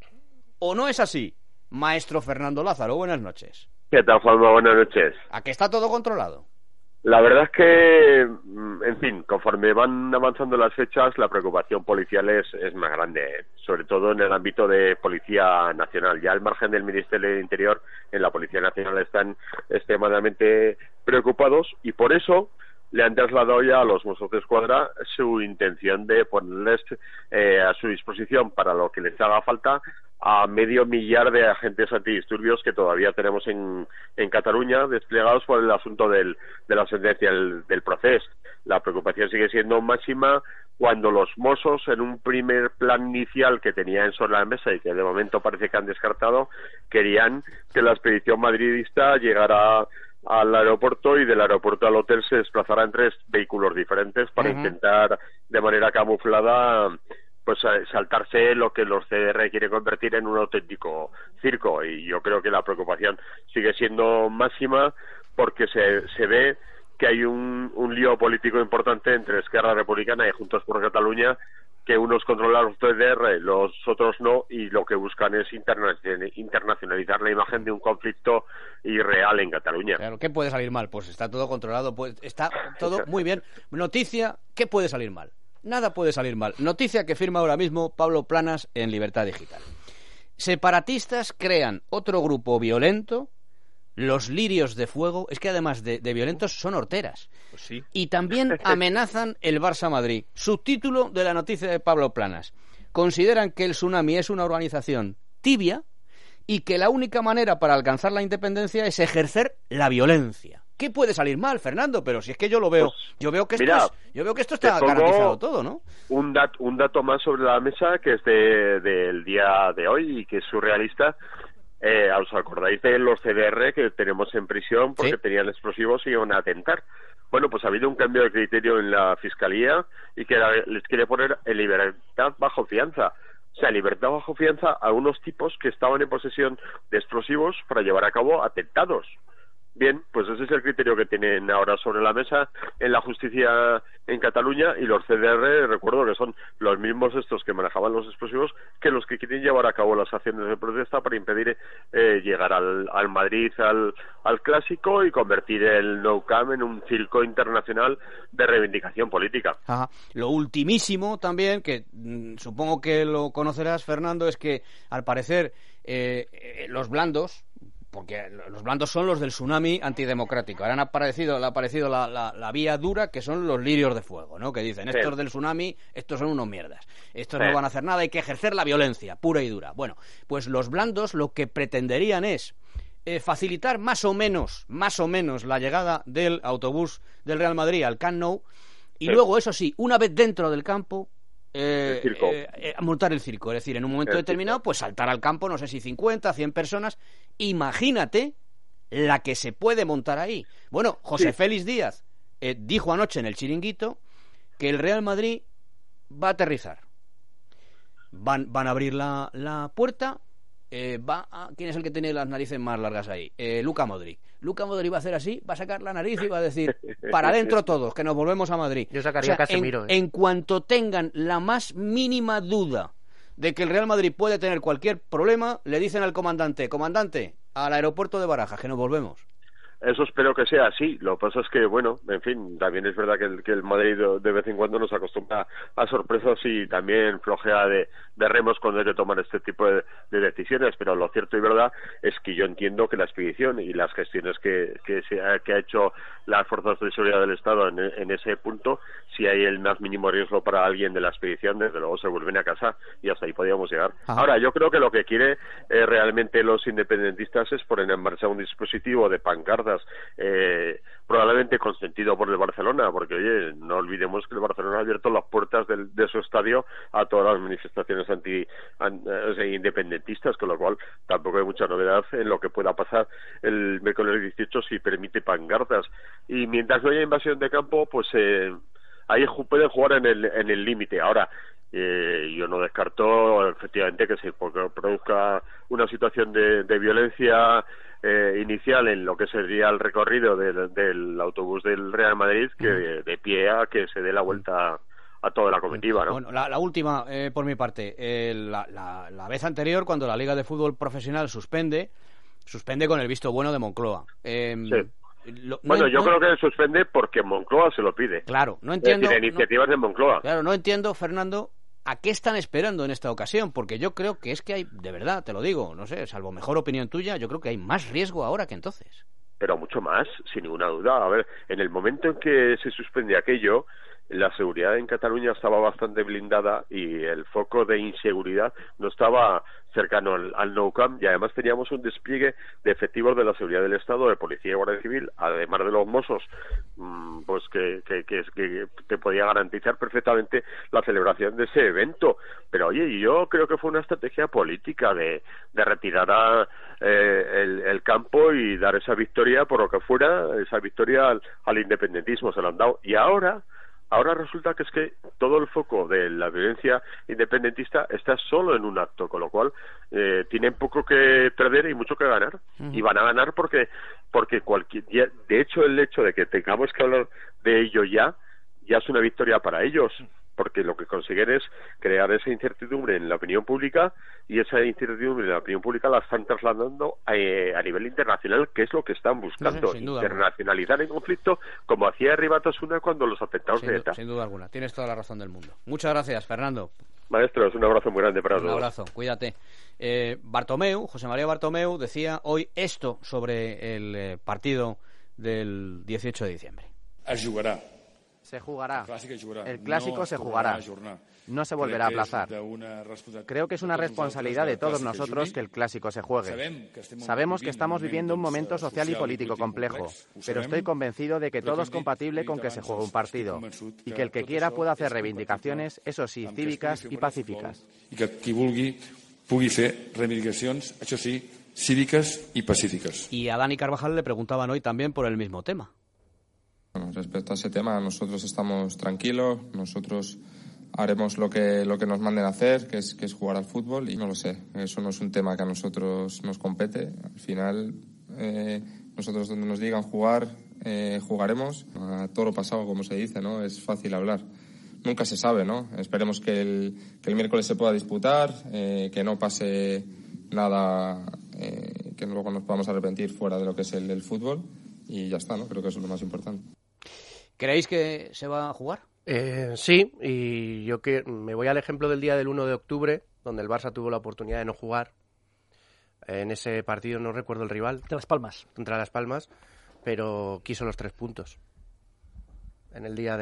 ¿O no es así? Maestro Fernando Lázaro, buenas noches. ¿Qué tal, Juanma? Buenas noches. ¿A qué está todo controlado? La verdad es que, en fin, conforme van avanzando las fechas, la preocupación policial es más grande, sobre todo en el ámbito de Policía Nacional. Ya al margen del Ministerio del Interior, en la Policía Nacional están extremadamente preocupados y por eso le han trasladado ya a los Mossos de Escuadra su intención de ponerles a su disposición para lo que les haga falta a 500.000 de agentes antidisturbios que todavía tenemos en Cataluña desplegados por el asunto de la sentencia del proceso. La preocupación sigue siendo máxima cuando los Mossos, en un primer plan inicial que tenían sobre la mesa y que de momento parece que han descartado, querían que la expedición madridista llegara al aeropuerto y del aeropuerto al hotel se desplazara en 3 vehículos diferentes para intentar de manera camuflada pues saltarse lo que los CDR quieren convertir en un auténtico circo. Y yo creo que la preocupación sigue siendo máxima porque se ve que hay un lío político importante entre Esquerra Republicana y Juntos por Cataluña, que unos controlan los CDR, los otros no, y lo que buscan es internacionalizar la imagen de un conflicto irreal en Cataluña. Claro, ¿qué puede salir mal? Pues está todo controlado, pues está todo muy bien. Noticia, ¿qué puede salir mal? Nada puede salir mal. Noticia que firma ahora mismo Pablo Planas en Libertad Digital. Separatistas crean otro grupo violento, los Lirios de Fuego. Es que además de violentos son horteras. Pues sí. Y también amenazan el Barça Madrid. Subtítulo de la noticia de Pablo Planas. Consideran que el Tsunami es una organización tibia y que la única manera para alcanzar la independencia es ejercer la violencia. ¿Qué puede salir mal, Fernando? Pero si es que yo lo veo, pues, yo veo que esto está pongo garantizado todo, ¿no? Un dato más sobre la mesa que es del día de hoy y que es surrealista. ¿Os acordáis de los CDR que tenemos en prisión porque tenían explosivos y iban a atentar? Bueno, pues ha habido un cambio de criterio en la Fiscalía y que les quiere poner en libertad bajo fianza. O sea, libertad bajo fianza a unos tipos que estaban en posesión de explosivos para llevar a cabo atentados. Bien, pues ese es el criterio que tienen ahora sobre la mesa en la justicia en Cataluña, y los CDR, recuerdo que son los mismos estos que manejaban los explosivos que los que quieren llevar a cabo las acciones de protesta para impedir llegar al Madrid al Clásico y convertir el Nou Camp en un circo internacional de reivindicación política. Ajá. Lo ultimísimo también, que supongo que lo conocerás, Fernando, es que al parecer los blandos, porque los blandos son los del Tsunami antidemocrático. Ahora ha aparecido la vía dura, que son los Lirios de Fuego, ¿no? Que dicen, estos del Tsunami, estos son unos mierdas. Estos no van a hacer nada, hay que ejercer la violencia, pura y dura. Bueno, pues los blandos lo que pretenderían es facilitar más o menos la llegada del autobús del Real Madrid al Camp Nou, y luego, eso sí, una vez dentro del campo, montar el circo, es decir, en un momento determinado, pues saltar al campo, no sé si 50, 100 personas. Imagínate la que se puede montar ahí. Bueno, José Félix Díaz dijo anoche en el Chiringuito que el Real Madrid va a aterrizar. Van a abrir la puerta. ¿Quién es el que tiene las narices más largas ahí? Luka Modric. Luka Modric va a hacer así, va a sacar la nariz y va a decir, para adentro todos, que nos volvemos a Madrid. Yo sacaría a Casemiro. En cuanto tengan la más mínima duda de que el Real Madrid puede tener cualquier problema, le dicen al comandante, al aeropuerto de Barajas, que nos volvemos. Eso espero que sea así. Lo que pasa es que, bueno, en fin, también es verdad que el Madrid de vez en cuando nos acostumbra a sorpresas y también flojea de remos cuando hay que tomar este tipo de decisiones, pero lo cierto y verdad es que yo entiendo que la expedición y las gestiones que ha hecho las fuerzas de seguridad del Estado en ese punto, si hay el más mínimo riesgo para alguien de la expedición, desde luego se vuelven a casa y hasta ahí podríamos llegar. Ahora, yo creo que lo que quiere realmente los independentistas es poner en marcha un dispositivo de pancartas, probablemente consentido por el Barcelona, porque oye, no olvidemos que el Barcelona ha abierto las puertas de su estadio a todas las manifestaciones independentistas, con lo cual tampoco hay mucha novedad en lo que pueda pasar el miércoles 18 si permite pancartas. Y mientras no haya invasión de campo, pues ahí pueden jugar en el límite. Ahora, yo no descarto efectivamente que se produzca una situación de violencia inicial en lo que sería el recorrido del autobús del Real Madrid, que de pie a que se dé la vuelta a toda la comitiva, ¿no? Bueno, la última, por mi parte, la vez anterior, cuando la Liga de Fútbol Profesional suspende con el visto bueno de Moncloa. Sí. Yo creo que suspende porque Moncloa se lo pide. Claro, no entiendo. Es decir, iniciativas de Moncloa. Claro, no entiendo, Fernando, ¿a qué están esperando en esta ocasión? Porque yo creo que es que hay, de verdad, te lo digo, no sé, salvo mejor opinión tuya, yo creo que hay más riesgo ahora que entonces. Pero mucho más, sin ninguna duda. A ver, en el momento en que se suspende aquello, la seguridad en Cataluña estaba bastante blindada y el foco de inseguridad no estaba cercano al Nou Camp, y además teníamos un despliegue de efectivos de la seguridad del Estado, de Policía y Guardia Civil, además de los Mossos, pues que te podía garantizar perfectamente la celebración de ese evento. Pero oye, yo creo que fue una estrategia política de retirar el campo y dar esa victoria, por lo que fuera, esa victoria al independentismo, se lo han dado. Y ahora resulta que es que todo el foco de la violencia independentista está solo en un acto, con lo cual tienen poco que perder y mucho que ganar. Y van a ganar porque de hecho el hecho de que tengamos que hablar de ello ya es una victoria para ellos, porque lo que consiguen es crear esa incertidumbre en la opinión pública, y esa incertidumbre en la opinión pública la están trasladando a nivel internacional, que es lo que están buscando, internacionalizar el conflicto, como hacía Ribatasuna cuando los atentados de ETA. Sin duda alguna, tienes toda la razón del mundo. Muchas gracias, Fernando. Maestros, un abrazo muy grande para todos. Un abrazo, cuídate. José María Bartomeu decía hoy esto sobre el partido del 18 de diciembre. Se jugará. El clásico se jugará. No se volverá a aplazar. Creo que es una responsabilidad de todos nosotros que el clásico se juegue. Sabemos que estamos viviendo un momento social y político complejo, pero estoy convencido de que todo es compatible con que se juegue un partido y que el que quiera pueda hacer reivindicaciones, eso sí, cívicas y pacíficas. Y que qui vulgui pugui fer reivindicacions, això sí, cívicas y pacíficas. Y a Dani Carvajal le preguntaban hoy también por el mismo tema. Bueno, respecto a ese tema, nosotros estamos tranquilos, nosotros haremos lo que nos manden a hacer, que es jugar al fútbol, y no lo sé, eso no es un tema que a nosotros nos compete. Al final, nosotros donde nos digan jugar, jugaremos. A toro pasado, como se dice, ¿no? Es fácil hablar. Nunca se sabe, ¿no? Esperemos que el miércoles se pueda disputar, que no pase nada, que luego nos podamos arrepentir fuera de lo que es el fútbol, y ya está, ¿no? Creo que eso es lo más importante. ¿Creéis que se va a jugar? Sí, y yo que me voy al ejemplo del día del 1 de octubre, donde el Barça tuvo la oportunidad de no jugar. En ese partido no recuerdo el rival. De Las Palmas. Contra Las Palmas, pero quiso los 3 puntos. En el día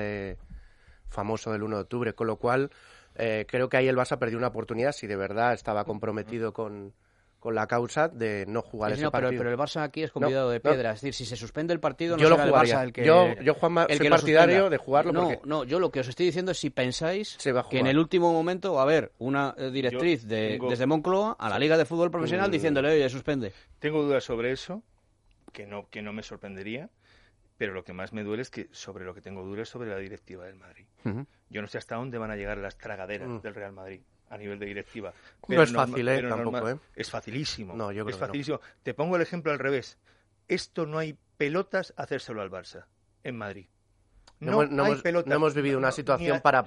famoso del 1 de octubre, con lo cual creo que ahí el Barça perdió una oportunidad, si de verdad estaba comprometido con la causa de no jugar ese partido. Pero el Barça aquí es convidado de piedra. Es decir, si se suspende el partido, no yo será lo jugaría. El Barça el que... Yo Juanma, soy partidario de jugarlo. Yo lo que os estoy diciendo es si pensáis que en el último momento va a haber una directriz desde Moncloa a la Liga de Fútbol Profesional diciéndole, oye, suspende. Tengo dudas sobre eso, que no me sorprendería, pero lo que más me duele es que sobre lo que tengo dudas es sobre la directiva del Madrid. Yo no sé hasta dónde van a llegar las tragaderas del Real Madrid a nivel de directiva. Pero no es fácil, tampoco, Es facilísimo. No, yo creo es facilísimo. Que no. Te pongo el ejemplo al revés. Esto no hay pelotas a hacérselo al Barça en Madrid. No hemos vivido una situación para...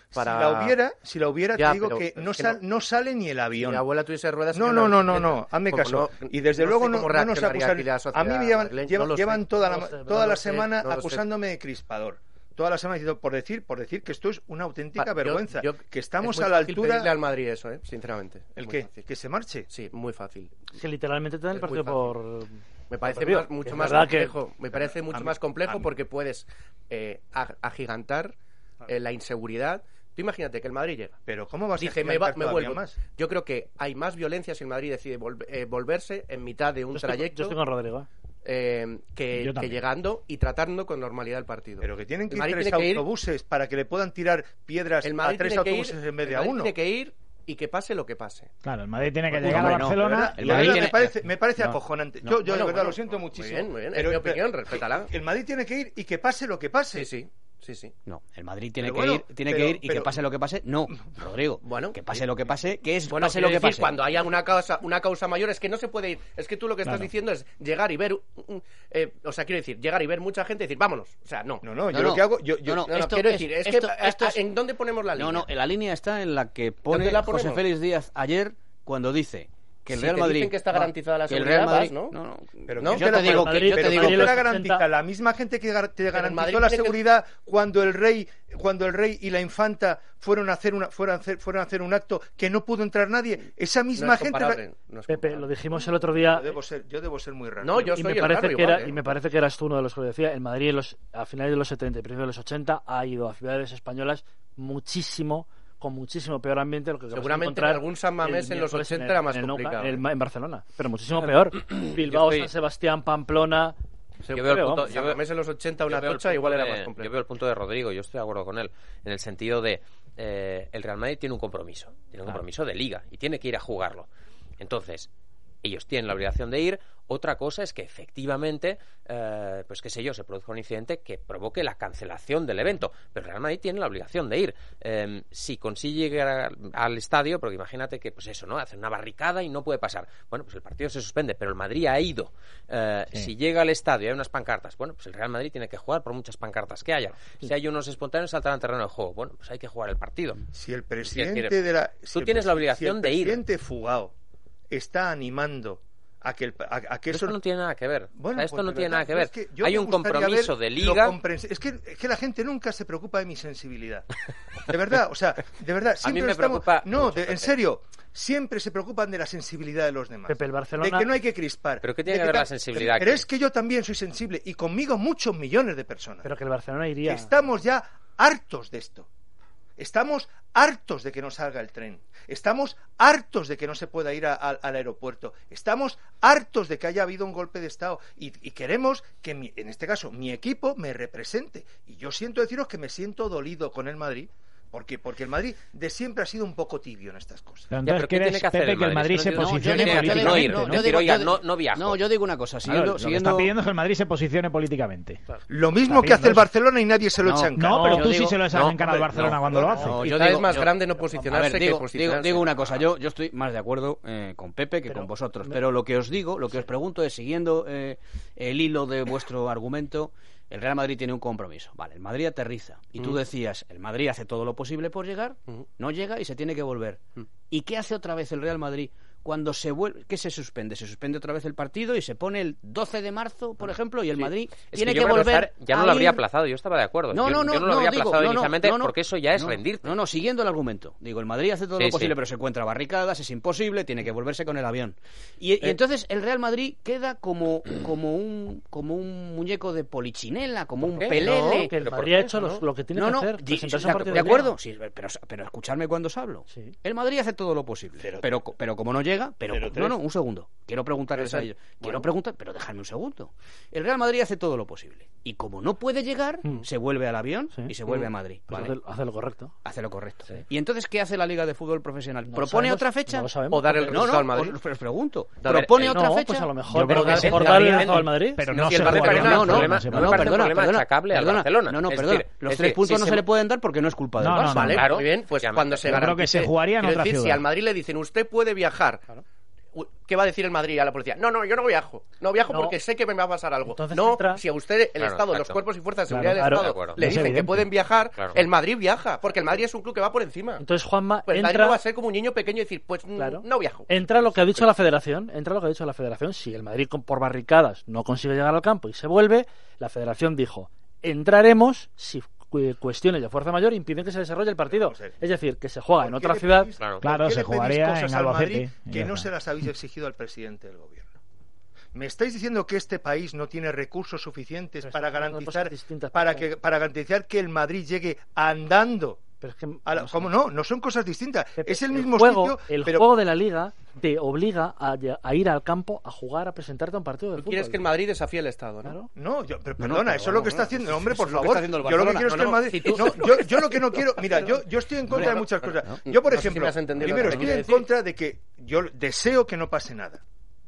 Si la hubiera, ya, te digo que no sale ni el avión. Mi abuela tuviese ruedas... No, hazme caso. Y desde luego no nos acusan. A mí me llevan toda la semana acusándome de crispador. Toda la semana por decir que esto es una auténtica vergüenza. Que estamos a la altura... pedirle al Madrid eso, sinceramente. ¿El qué? ¿Que se marche? Sí, muy fácil. Que literalmente te dan el partido por... Me parece mucho más complejo. Me parece mucho más complejo porque puedes agigantar la inseguridad. Tú imagínate que el Madrid llega. Pero ¿cómo vas a agigantar me vuelvo más? Yo creo que hay más violencia si el Madrid decide volverse en mitad de un trayecto. Yo estoy con Rodrigo. Que llegando y tratando con normalidad el partido. Pero que tienen que ir 3 autobuses para que le puedan tirar piedras a 3 autobuses en vez de a uno. Tiene que ir y que pase lo que pase. Claro, el Madrid tiene que llegar a Barcelona. Me parece acojonante. Yo de verdad lo siento muchísimo. Muy bien. Pero, es mi opinión, respétala. El Madrid tiene que ir y que pase lo que pase. Sí. No, el Madrid tiene que ir y que pase lo que pase. No, Rodrigo. Bueno, que pase lo que pase, que es pase lo que pase. Cuando haya una causa mayor es que no se puede ir. Es que tú lo que estás diciendo es llegar y ver, quiero decir, llegar y ver mucha gente y decir, vámonos. O sea, no. Yo lo que hago, quiero decir, ¿en dónde ponemos la línea? No, la línea está en la que pone José Félix Díaz ayer cuando dice que el Real Madrid dicen que está garantizada la seguridad, ¿no? Pero yo te digo que la garantiza la misma gente que te garantizó la seguridad cuando el rey y la infanta fueron a hacer un acto que no pudo entrar nadie. Esa misma gente. Pepe, lo dijimos el otro día. Yo debo ser muy raro. No, yo soy y me parece que eras tú uno de los que lo decía. El Madrid a finales de los 70 y principios de los 80 ha ido a ciudades españolas con muchísimo peor ambiente lo que seguramente en algún San Mamés en los 80 era más complicado en Barcelona, pero muchísimo peor. Bilbao, San Sebastián, Pamplona. Yo veo el punto, San Mamés en los 80 una tocha igual era más complejo. Yo veo el punto de Rodrigo, yo estoy de acuerdo con él en el sentido de el Real Madrid tiene un compromiso de liga y tiene que ir a jugarlo. Entonces ellos tienen la obligación de ir. Otra cosa es que efectivamente, pues qué sé yo, se produzca un incidente que provoque la cancelación del evento. Pero el Real Madrid tiene la obligación de ir. Si consigue llegar al estadio, porque imagínate que, pues eso, ¿no? Hacen una barricada y no puede pasar. Bueno, pues el partido se suspende, pero el Madrid ha ido. Si llega al estadio y hay unas pancartas, bueno, pues el Real Madrid tiene que jugar por muchas pancartas que haya. Si hay unos espontáneos, saltarán al terreno de juego. Bueno, pues hay que jugar el partido. Si el presidente tú tienes la obligación de ir. Si el presidente Fugao está animando a que eso no tiene nada que ver. Bueno, esto no tiene nada que ver. Es que hay un compromiso de liga. Es que la gente nunca se preocupa de mi sensibilidad. De verdad, siempre a mí me preocupa. En serio, siempre se preocupan de la sensibilidad de los demás. Pepe, el Barcelona. De que no hay que crispar. Pero ¿qué tiene que ver la sensibilidad? Pero es que yo también soy sensible y conmigo muchos millones de personas. Pero que el Barcelona iría. Estamos ya hartos de esto. Estamos hartos de que no salga el tren. Estamos hartos de que no se pueda ir al aeropuerto. Estamos hartos de que haya habido un golpe de Estado. Y queremos que, en este caso, mi equipo me represente. Y yo siento deciros que me siento dolido con el Madrid. Porque el Madrid de siempre ha sido un poco tibio en estas cosas. Pero entonces, ¿qué tiene que hacer Pepe, que el Madrid se posicione políticamente? No viajo. No, yo digo una cosa. Lo que está pidiendo es que el Madrid se posicione políticamente. Lo mismo que hace el Barcelona y nadie se lo echa en cara. No, pero tú sí se lo echas en cara al Barcelona cuando lo hace. Quizá es más grande no posicionarse que posicionarse. Digo una cosa. Yo estoy más de acuerdo con Pepe que con vosotros. Pero lo que os pregunto es, siguiendo el hilo de vuestro argumento, el Real Madrid tiene un compromiso. Vale, el Madrid aterriza. Y tú decías, el Madrid hace todo lo posible por llegar, no llega y se tiene que volver. ¿Y qué hace otra vez el Real Madrid cuando se vuelve? ¿Qué se suspende? Se suspende otra vez el partido y se pone el 12 de marzo, por ejemplo, y el Madrid tiene que volver. Ya no lo habría aplazado, yo estaba de acuerdo. Yo no lo habría aplazado inicialmente porque eso ya es rendirte. No, siguiendo el argumento. Digo, el Madrid hace todo lo posible, pero se encuentra barricadas, es imposible, tiene que volverse con el avión. Y entonces el Real Madrid queda como un muñeco de polichinela, como un pelele. No, que el Madrid ha hecho lo que tiene que hacer. ¿De acuerdo? Sí, pero escuchadme cuando os hablo. Sí. El Madrid hace todo lo posible, pero como no llega, un segundo. Quiero preguntarles a ellos. Pero dejadme un segundo. El Real Madrid hace todo lo posible. Y como no puede llegar, se vuelve al avión y se vuelve a Madrid. Pues ¿vale? Hace lo correcto. Hace lo correcto. Sí. ¿Y entonces qué hace la Liga de Fútbol Profesional? ¿Propone otra fecha? ¿O dar el resultado al Madrid? Os pregunto. ¿Propone otra fecha? Pues a lo mejor dar el resultado al Madrid. Pero no se juega. Perdona. Los 3 puntos no se le pueden dar porque no es culpa del Barça. Claro, muy bien. Pues cuando se creo que se jugaría en otra ciudad. Si al Madrid le dicen, usted puede viajar ¿qué va a decir el Madrid a la policía? No, yo no viajo. No viajo porque sé que me va a pasar algo. Entonces no, si a usted, el Estado, los cuerpos y fuerzas de seguridad del Estado le dicen que pueden viajar, el Madrid viaja, porque el Madrid es un club que va por encima. Entonces, Juanma, pues el Madrid no va a ser como un niño pequeño y decir, pues no viajo. Entra lo que ha dicho la Federación. Si el Madrid por barricadas no consigue llegar al campo y se vuelve, la Federación dijo, entraremos si cuestiones de fuerza mayor impiden que se desarrolle el partido. Es decir, que se juega en otra ciudad. Claro, se jugaría en Albacete. Que no se las habéis exigido al presidente del gobierno. ¿Me estáis diciendo que este país no tiene recursos suficientes para garantizar que el Madrid llegue andando? Pero es que, ¿cómo no? No son cosas distintas. Es el mismo juego, sitio. El juego de la Liga te obliga a ir al campo a jugar, a presentarte a un partido de fútbol. Quieres que el Madrid desafíe al Estado, ¿no? Claro. No, perdona, eso es lo que está haciendo. Hombre, por favor. Yo lo que quiero es que el Madrid. Yo lo que no quiero. Mira, yo estoy en contra de muchas cosas. Yo, por ejemplo, primero estoy en contra de que yo deseo que no pase nada.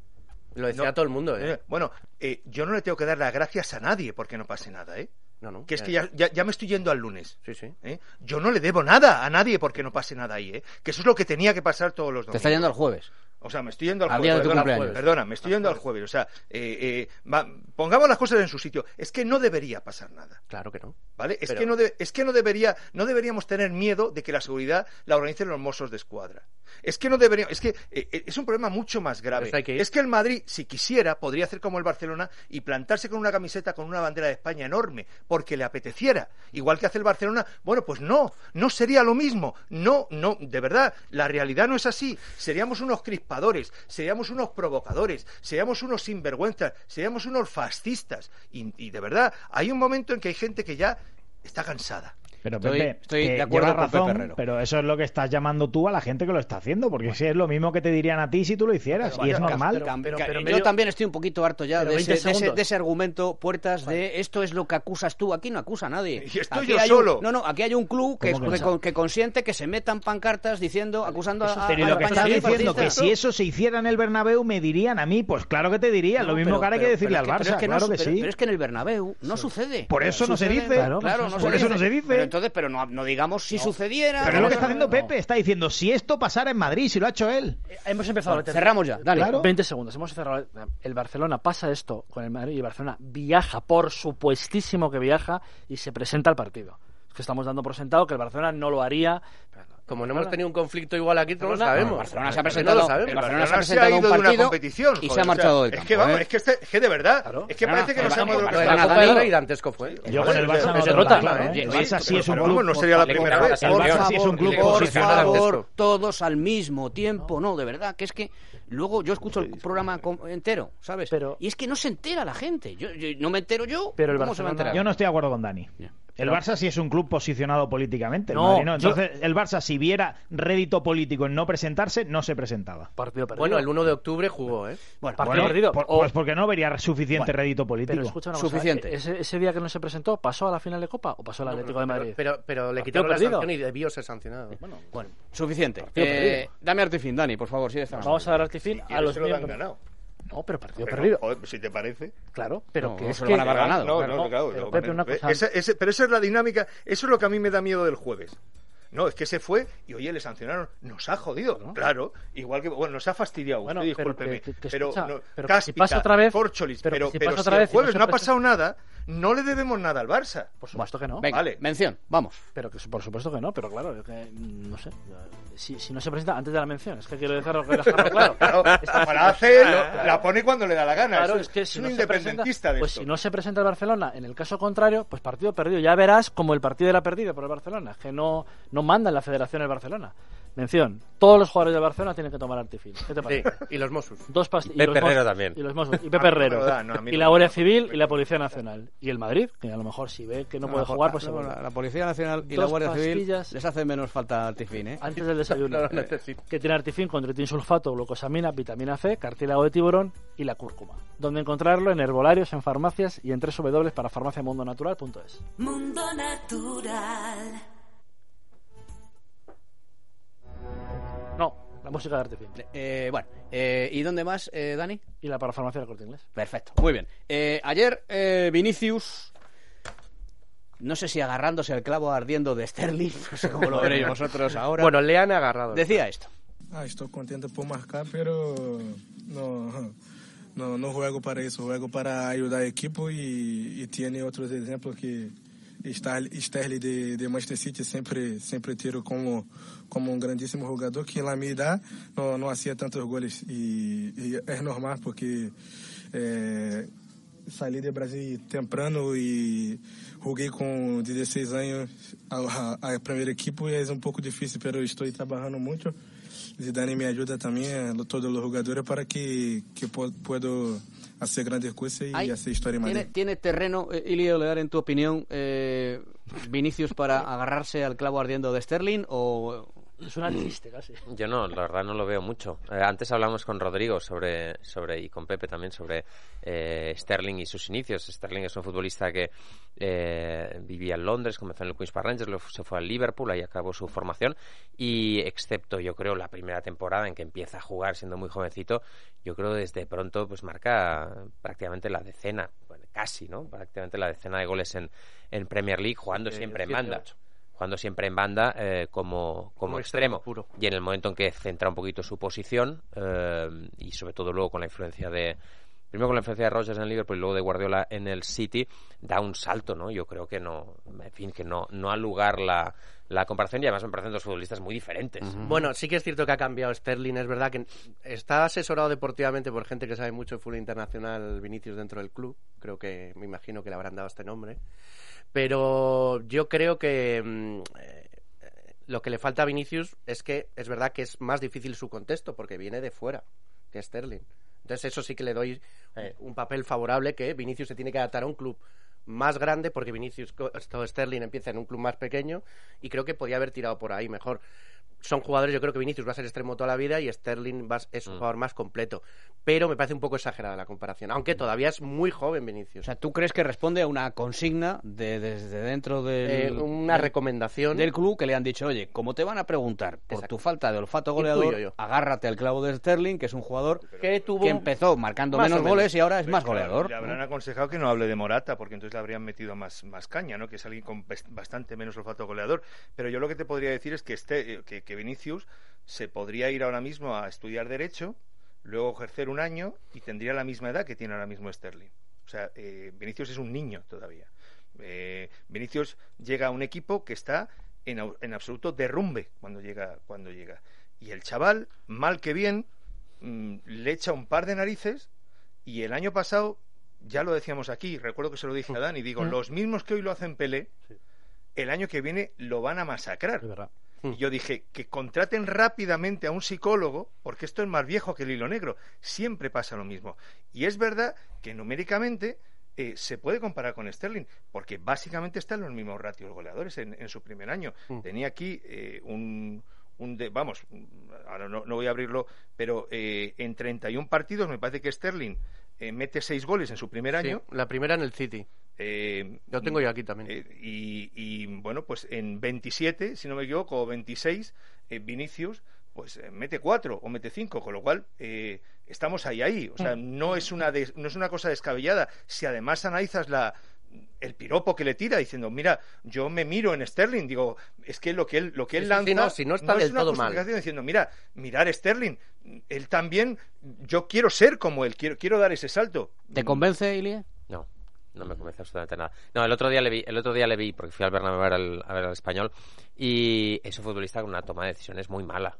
Lo decía todo el mundo, ¿eh? Bueno, yo no le tengo que dar las gracias a nadie porque no pase nada, ¿eh? No. Que es que ya me estoy yendo al lunes. Sí. Yo no le debo nada a nadie porque no pase nada ahí, ¿eh? Que eso es lo que tenía que pasar todos los domingos. Te está yendo al jueves. O sea, me estoy yendo al jueves. Día de tu cumpleaños. Perdona, me estoy yendo al jueves. O sea, pongamos las cosas en su sitio. Es que no debería pasar nada. Claro que no. ¿Vale? Es que no deberíamos tener miedo de que la seguridad la organicen los Mossos de Escuadra. Es que no deberíamos. Es que es un problema mucho más grave. Es que el Madrid, si quisiera, podría hacer como el Barcelona y plantarse con una camiseta con una bandera de España enorme, porque le apeteciera. Igual que hace el Barcelona. Bueno, pues no sería lo mismo. No, de verdad, la realidad no es así. Seríamos unos crispadores, seríamos unos provocadores, seríamos unos sinvergüenzas, seríamos unos fascistas. Y de verdad, hay un momento en que hay gente que ya está cansada. Pero Pepe, estoy de acuerdo con razón, Pepe Herrero. Pero eso es lo que estás llamando tú a la gente que lo está haciendo, porque si es lo mismo que te dirían a ti si tú lo hicieras, y es normal. Pero yo también estoy un poquito harto ya de ese argumento, Puertas, de esto es lo que acusas tú. Aquí no acusa a nadie. Y estoy yo solo. Aquí hay un club que consiente que se metan pancartas acusando a Pero lo que estás diciendo, que si eso se hiciera en el Bernabéu, me dirían a mí, pues claro que te dirían, lo mismo que ahora hay que decirle al Barça, claro que sí. Pero es que en el Bernabéu no sucede. Por eso no se dice. Claro, por eso no se dice. Entonces, pero no digamos si sucediera. Pero es lo que está haciendo Pepe, está diciendo si esto pasara en Madrid, si lo ha hecho él. Hemos empezado. Cerramos ya, dale. Claro. 20 segundos, hemos cerrado. El Barcelona pasa esto con el Madrid y el Barcelona viaja, por supuestísimo que viaja, y se presenta al partido. Es que estamos dando por sentado que el Barcelona no lo haría. Como no hemos tenido un conflicto igual aquí, no lo sabemos. Barcelona se ha presentado, el Barcelona se ha presentado un partido y se ha marchado del campo. Es que vamos, es que de verdad, es que parece que no sabemos de lo que está hablando. Y dantesco fue. Yo con el Barça no derrota, claro. El Barça sí es un club. No sería la primera vez. El Barça sí es un club posicionado. Por favor, todos al mismo tiempo, no, de verdad, que es que luego yo escucho el programa entero, ¿sabes? Y es que no se entera la gente. Yo no me entero yo. Pero el ¿cómo se va a enterar? Yo no estoy de acuerdo con Dani. El Barça sí es un club posicionado políticamente. No. Entonces, el Barça, si viera rédito político en no presentarse, no se presentaba. Partido perdido. Bueno, el 1 de octubre jugó, ¿eh? Partido perdido. Pues porque no vería suficiente rédito político. Pero escucha una cosa, suficiente. Ese día que no se presentó, ¿pasó a la final de Copa o pasó al Atlético de Madrid? Pero le quitaron la sanción y debió ser sancionado. Bueno, suficiente. Dame Artifin, Dani, por favor. Vamos a dar Artifin a los que han ganado. No, pero partido perdido. Joder, si te parece. Claro, pero que se lo van a haber ganado. No, Pepe, una cosa. Pero esa es la dinámica, eso es lo que a mí me da miedo del jueves. No, es que se fue y oye, le sancionaron. Nos ha jodido, claro. Igual que, nos ha fastidiado. Bueno, discúlpeme. Pero si pasa otra vez. Forcholis, pero si el jueves no ha pasado nada, no le debemos nada al Barça. Por supuesto que no. Venga, vale. Mención, vamos. Pero que por supuesto que no, pero claro, no sé. Si no se presenta antes de la mención, es que quiero dejarlo claro. Para hacer, la pone cuando le da la gana. Claro, es que si un independentista de pues si no se presenta el Barcelona, en el caso contrario, pues partido perdido. Ya verás como el partido era perdido por el Barcelona. Es que no manda en la federación el Barcelona. Mención, todos los jugadores del Barcelona tienen que tomar Artifin. ¿Qué te parece? Sí, y los Mossos. Pepe Herrero también. Y los Mossos. Y Pepe Herrero. Y la Guardia Civil y la Policía Nacional. Y el Madrid, que a lo mejor si ve que no puede jugar, pues se vuelve. La Policía Nacional y la Guardia Civil les hace menos falta Artifin, ¿eh? Antes del desayuno. Que tiene Artifin con tritinsulfato, glucosamina, vitamina C, cartílago de tiburón y la cúrcuma. Donde encontrarlo en herbolarios, en farmacias y en www.farmaciamundonatural.es. Mundo Natural. No, la música de Artifin. ¿Y dónde más, Dani? Y la parafarmacia del Corte Inglés. Perfecto, muy bien. Ayer Vinicius, no sé si agarrándose al clavo ardiendo de Sterling, no sé cómo lo veréis vosotros ahora. Bueno, le han agarrado. Decía esto. Estou contente por marcar, pero não juego para isso, juego para ajudar a equipe e tem outros exemplos que Sterling de Manchester City sempre tiro como grandíssimo jogador que na minha idade não hacía tantos goles e é normal porque saí do Brasil temprano e joguei com 16 anos a primeira equipe e é pouco difícil, pero estou trabalhando muito. Zidane me ajuda também, todos os jogadores, para que puedo hacer grandes cosas y hacer historia en Madrid. ¿Tiene terreno, Ilya Olear, en tu opinión, Vinicius para agarrarse al clavo ardiendo de Sterling o...? Suena triste casi. Yo no, la verdad no lo veo mucho. Antes hablamos con Rodrigo sobre y con Pepe también sobre Sterling y sus inicios. Sterling es un futbolista que vivía en Londres, comenzó en el Queen's Park Rangers, luego se fue al Liverpool, ahí acabó su formación y excepto yo creo la primera temporada en que empieza a jugar siendo muy jovencito, yo creo desde pronto pues marca prácticamente la decena, bueno, casi, ¿no? Prácticamente la decena de goles en Premier League, jugando siempre en banda. Jugando siempre en banda como extremo puro. Y en el momento en que centra un poquito su posición y sobre todo luego con la influencia primero con la influencia de Rodgers en el Liverpool y luego de Guardiola en el City, da un salto, ¿no? Yo creo que no ha lugar la comparación y además me parecen dos futbolistas muy diferentes. Bueno, sí que es cierto que ha cambiado Sterling, es verdad que está asesorado deportivamente por gente que sabe mucho de fútbol internacional, Vinicius, dentro del club, me imagino que le habrán dado este nombre. Pero yo creo que lo que le falta a Vinicius es que es verdad que es más difícil su contexto porque viene de fuera que Sterling. Entonces eso sí que le doy un papel favorable, que Vinicius se tiene que adaptar a un club más grande porque Sterling empieza en un club más pequeño y creo que podía haber tirado por ahí mejor. Son jugadores, yo creo que Vinicius va a ser extremo toda la vida y Sterling es un jugador más completo. Pero me parece un poco exagerada la comparación, aunque todavía es muy joven Vinicius. O sea, ¿tú crees que responde a una consigna desde dentro una recomendación del club que le han dicho, oye, como te van a preguntar por tu falta de olfato goleador, agárrate al clavo de Sterling, que es un jugador que empezó marcando menos goles y ahora es más goleador? Le habrán aconsejado que no hable de Morata, porque entonces le habrían metido más caña, ¿no? Que es alguien con bastante menos olfato goleador. Pero yo lo que te podría decir es que Vinicius se podría ir ahora mismo a estudiar Derecho, luego ejercer un año y tendría la misma edad que tiene ahora mismo Sterling. O sea, Vinicius es un niño todavía. Vinicius llega a un equipo que está en absoluto derrumbe cuando llega. Y el chaval, mal que bien, le echa un par de narices y el año pasado, ya lo decíamos aquí, recuerdo que se lo dije a Dani, digo, los mismos que hoy lo hacen Pelé, el año que viene lo van a masacrar. Es verdad. Y yo dije que contraten rápidamente a un psicólogo, porque esto es más viejo que el hilo negro. Siempre pasa lo mismo. Y es verdad que numéricamente se puede comparar con Sterling, porque básicamente están los mismos ratios goleadores en su primer año. Tenía aquí ahora no voy a abrirlo, pero en 31 partidos me parece que Sterling mete 6 goles en su primer año. La primera en el City. Lo tengo yo aquí también. Y bueno, pues en 27, si no me equivoco, o 26, Vinicius pues mete 4 o mete 5, con lo cual estamos ahí. O sea, no es una cosa descabellada. Si además analizas el piropo que le tira diciendo, mira, yo me miro en Sterling, digo, es que lo que él lanza si no está del todo mal, diciendo, mirar Sterling, él también, yo quiero ser como él, quiero dar ese salto. ¿Te convence, Ilie? No me convence absolutamente nada. No, el otro día le vi porque fui al Bernabéu a ver al Español y es un futbolista con una toma de decisiones muy mala.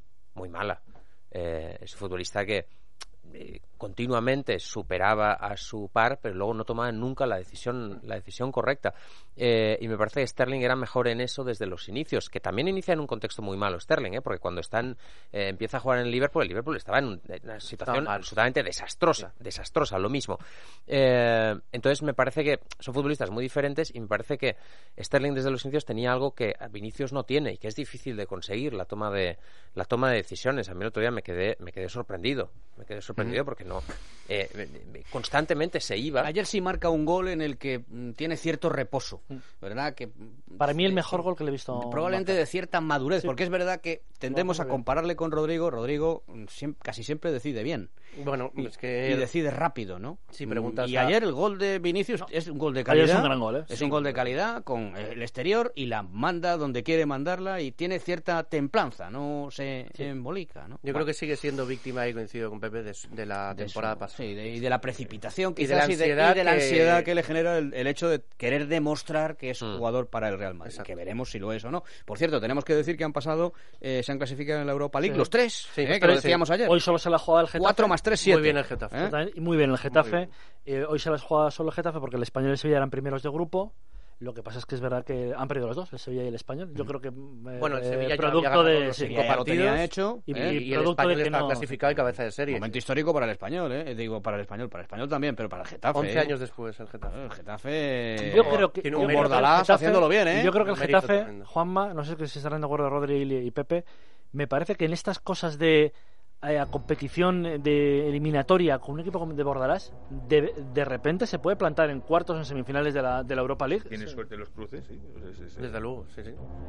Es un futbolista que continuamente superaba a su par, pero luego no tomaba nunca la decisión correcta. Y me parece que Sterling era mejor en eso desde los inicios, que también inicia en un contexto muy malo Sterling, porque cuando empieza a jugar en el Liverpool estaba en una situación absolutamente desastrosa, lo mismo. Entonces me parece que son futbolistas muy diferentes y me parece que Sterling desde los inicios tenía algo que Vinicius no tiene y que es difícil de conseguir, la toma de decisiones. A mí el otro día me quedé sorprendido sorprendido porque no... constantemente se iba. Ayer sí marca un gol en el que tiene cierto reposo, ¿verdad? Que para mí el mejor gol que le he visto. Probablemente de cierta madurez, porque es verdad que tendemos a compararle con Rodrigo. Rodrigo casi siempre decide bien. Bueno, es que... Y decide rápido, ¿no? Si preguntas y ayer el gol de Vinicius es un gol de calidad. Ayer es un gran gol, ¿eh? Es un gol de calidad con el exterior y la manda donde quiere mandarla y tiene cierta templanza, no se embolica, ¿no? Yo creo que sigue siendo víctima, y coincido con Pepe, de la temporada pasada. Sí, y de la precipitación quizás, y de la ansiedad que le genera el hecho de querer demostrar que es jugador para el Real Madrid. Exacto. Que veremos si lo es o no. Por cierto, tenemos que decir que han pasado, se han clasificado en la Europa League los tres, que lo decíamos ayer. Hoy solo se la ha jugado el Getafe. 4 más 3, 7. Muy bien el Getafe. Muy bien el Getafe. Hoy se las juega solo el Getafe porque el Español y el Sevilla eran primeros de grupo. Lo que pasa es que es verdad que han perdido los dos, el Sevilla y el Español. Yo creo que el Sevilla producto de los 5 partidos hecho y el Español está clasificado y cabeza de serie. Momento histórico para el Español, digo para el Español también, pero para el Getafe. 11 años después el Getafe. El Getafe. Yo creo que con Bordalás haciéndolo bien, Yo creo que el Getafe, Juanma, no sé si estarán de acuerdo Rodri y Pepe, me parece que en estas cosas de a competición de eliminatoria con un equipo de Bordalás de repente se puede plantar en cuartos o en semifinales de la Europa League. Tiene suerte los cruces, sí. Desde luego, sí.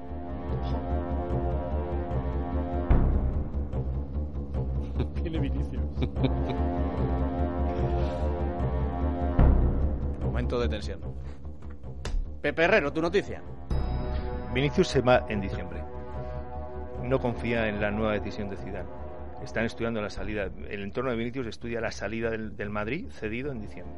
Tiene Vinicius. Momento de tensión. Pepe Herrero, tu noticia. Vinicius se va en diciembre. No confía en la nueva decisión de Zidane. Están estudiando la salida. El entorno de Vinicius estudia la salida del Madrid cedido en diciembre.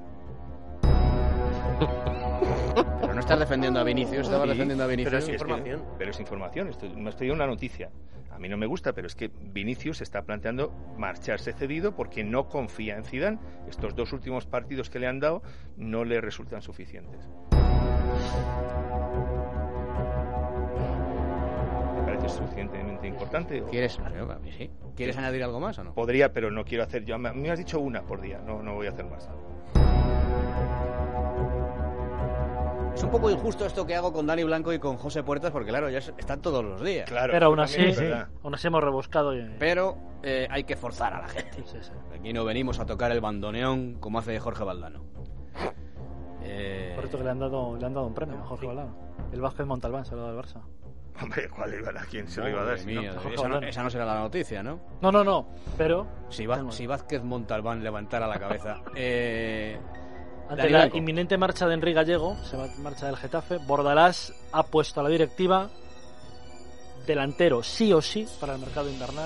Pero no estás defendiendo a Vinicius, estabas defendiendo a Vinicius. Pero es información. Pero es información. Me has pedido una noticia. A mí no me gusta, pero es que Vinicius está planteando marcharse cedido porque no confía en Zidane. Estos 2 últimos partidos que le han dado no le resultan suficientes. ¿Es suficientemente importante? ¿Quieres añadir algo más o no? Podría, pero no quiero hacer. Me has dicho una por día, no voy a hacer más. Es un poco injusto esto que hago con Dani Blanco y con José Puertas, porque claro, ya están todos los días. Claro, pero aún así hemos rebuscado. Pero hay que forzar a la gente. Sí. Aquí no venimos a tocar el bandoneón como hace Jorge Valdano. Por esto que le han dado un premio a Jorge Valdano. El Vázquez Montalbán se lo da al Barça. Hombre, ¿cuál iba a quién se lo iba a dar? Esa no será la noticia, ¿no? No, pero... Si Vázquez Montalbán levantara la cabeza... Ante la inminente marcha de Enrique Gallego, se va a marcha del Getafe, Bordalás ha puesto a la directiva delantero sí o sí para el mercado invernal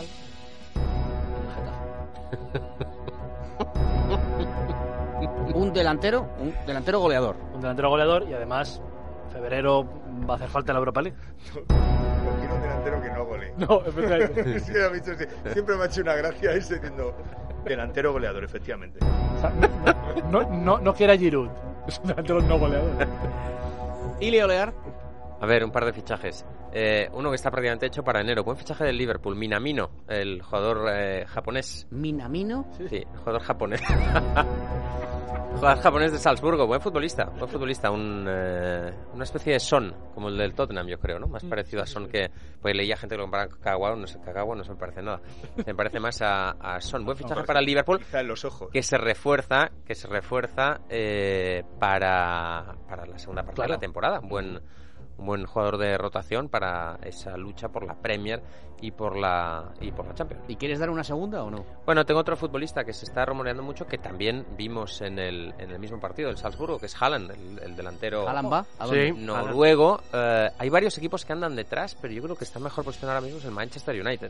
del Getafe. Un delantero goleador. Un delantero goleador y además... febrero va a hacer falta en la Europa League. No quiero un delantero que no gole. No, efectivamente. Siempre me ha hecho una gracia ese siendo delantero goleador, efectivamente. O sea, no quiere a Giroud. Es un delantero no goleador. ¿Y Leo Lear? A ver, un par de fichajes. Uno que está prácticamente hecho para enero. Buen fichaje del Liverpool. Minamino, el jugador japonés. ¿Minamino? Sí, el jugador japonés. Jugador japonés de Salzburgo, buen futbolista, una especie de Son, como el del Tottenham, yo creo, ¿no? Más parecido a Son que, pues leía gente que lo compara con Kagawa, no se me parece nada. Me parece más a Son. Buen fichaje para el Liverpool, en los ojos. que se refuerza para la segunda parte de la temporada. Un buen jugador de rotación para esa lucha por la Premier y por la Champions. ¿Y quieres dar una segunda o no? Bueno, tengo otro futbolista que se está rumoreando mucho, que también vimos en el mismo partido del Salzburgo, que es Haaland, el delantero. ¿Haaland va? Sí, noruego. Hay varios equipos que andan detrás, pero yo creo que está mejor posicionado ahora mismo es el Manchester United.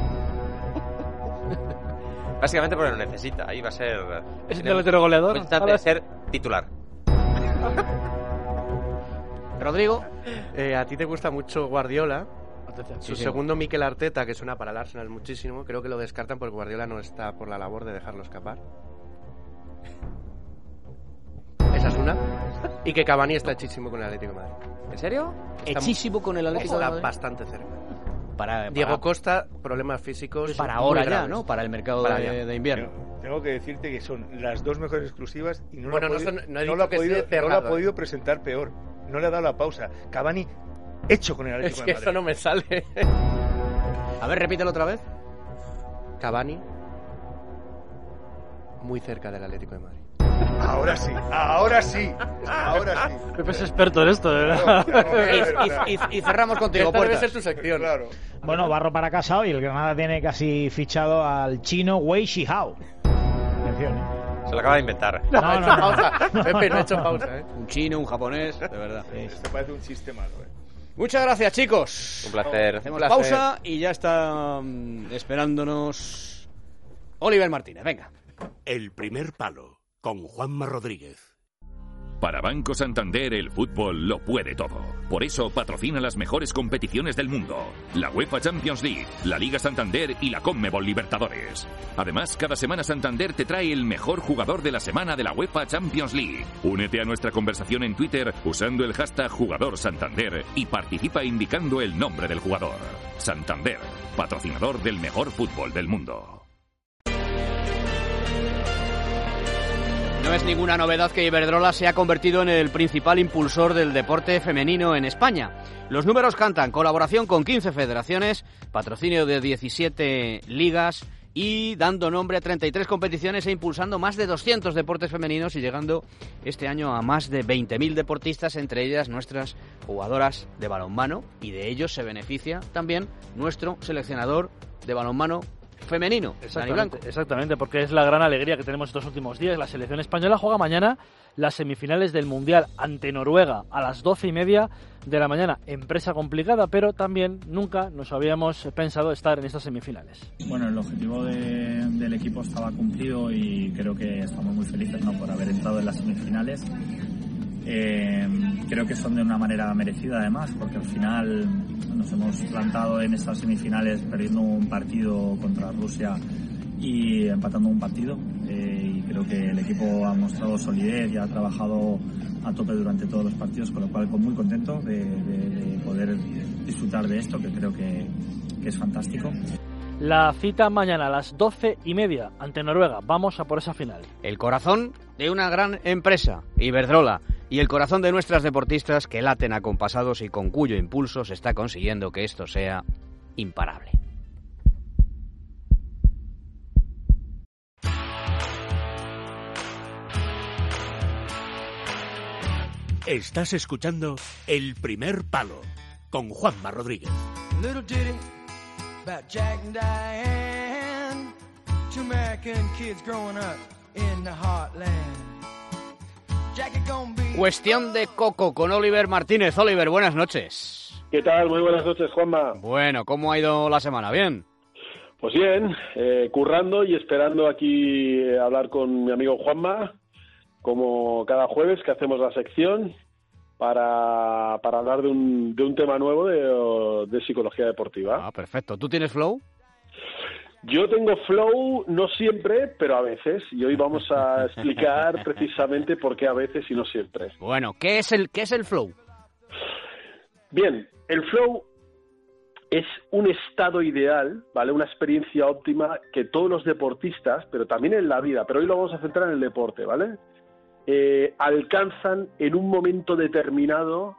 Básicamente porque lo necesita. Ahí va a ser... ¿Es el delantero goleador? Va a ser titular. Rodrigo, a ti te gusta mucho Guardiola. Su segundo Mikel Arteta, que suena para el Arsenal muchísimo, creo que lo descartan porque Guardiola no está por la labor de dejarlo escapar. Esa es una. Y que Cavani está hechísimo con el Atlético de Madrid. ¿En serio? Hechísimo con el Atlético de Madrid. Está bastante cerca. Diego Costa, problemas físicos. Para ahora ya, ¿no? Para el mercado de invierno. Tengo que decirte que son las 2 mejores exclusivas y no lo ha podido presentar peor. No le ha dado la pausa. Cavani hecho con el Atlético de Madrid. Es que eso no me sale. A ver, repítelo otra vez. Cavani Muy cerca del Atlético de Madrid. Ahora sí. Pepe es experto en esto, de verdad. Y cerramos contigo. Esta debe Puertas. ser tu sección. Claro. Bueno, barro para casa y el Granada tiene casi fichado al chino Wei Shihao. Atención, Se lo acaba de inventar. No ha hecho pausa. Pepe, no ha hecho pausa, ¿eh? Un chino, un japonés, de verdad. Esto parece un chiste malo, Muchas gracias, chicos. Un placer. Hacemos pausa y ya está esperándonos Oliver Martínez. Venga. El primer palo, con Juanma Rodríguez. Para Banco Santander el fútbol lo puede todo. Por eso patrocina las mejores competiciones del mundo. La UEFA Champions League, la Liga Santander y la Conmebol Libertadores. Además, cada semana Santander te trae el mejor jugador de la semana de la UEFA Champions League. Únete a nuestra conversación en Twitter usando el hashtag #JugadorSantander y participa indicando el nombre del jugador. Santander, patrocinador del mejor fútbol del mundo. No es ninguna novedad que Iberdrola se ha convertido en el principal impulsor del deporte femenino en España. Los números cantan: colaboración con 15 federaciones, patrocinio de 17 ligas y dando nombre a 33 competiciones e impulsando más de 200 deportes femeninos y llegando este año a más de 20.000 deportistas, entre ellas nuestras jugadoras de balonmano, y de ellos se beneficia también nuestro seleccionador de balonmano femenino, Dani Blanco. Exactamente, porque es la gran alegría que tenemos estos últimos días. La selección española juega mañana las semifinales del Mundial ante Noruega a las 12:30 de la mañana. Empresa complicada, pero también nunca nos habíamos pensado estar en estas semifinales. Bueno, el objetivo del equipo estaba cumplido y creo que estamos muy felices, ¿no?, por haber entrado en las semifinales. Creo que son de una manera merecida, además, porque al final nos hemos plantado en estas semifinales perdiendo un partido contra Rusia y empatando un partido, y creo que el equipo ha mostrado solidez y ha trabajado a tope durante todos los partidos, con lo cual muy contento de poder disfrutar de esto, que creo que es fantástico. La cita mañana a las 12:30 ante Noruega. Vamos a por esa final. El corazón de una gran empresa, Iberdrola, y el corazón de nuestras deportistas que laten acompasados y con cuyo impulso se está consiguiendo que esto sea imparable. Estás escuchando El Primer Palo, con Juanma Rodríguez. About Jack and Diane, two American kids growing up in the heartland. Jackie gonna be... Cuestión de coco con Oliver Martínez. Oliver, buenas noches. ¿Qué tal? Muy buenas noches, Juanma. Bueno, ¿cómo ha ido la semana? ¿Bien? Pues bien, currando y esperando aquí hablar con mi amigo Juanma, como cada jueves que hacemos la sección, para hablar de un tema nuevo de psicología deportiva. Ah, perfecto. ¿Tú tienes flow? Yo tengo flow, no siempre, pero a veces. Y hoy vamos a explicar precisamente por qué a veces y no siempre. Bueno, ¿qué es el flow? Bien, el flow es un estado ideal, ¿vale? Una experiencia óptima que todos los deportistas, pero también en la vida, pero hoy lo vamos a centrar en el deporte, ¿vale?, alcanzan en un momento determinado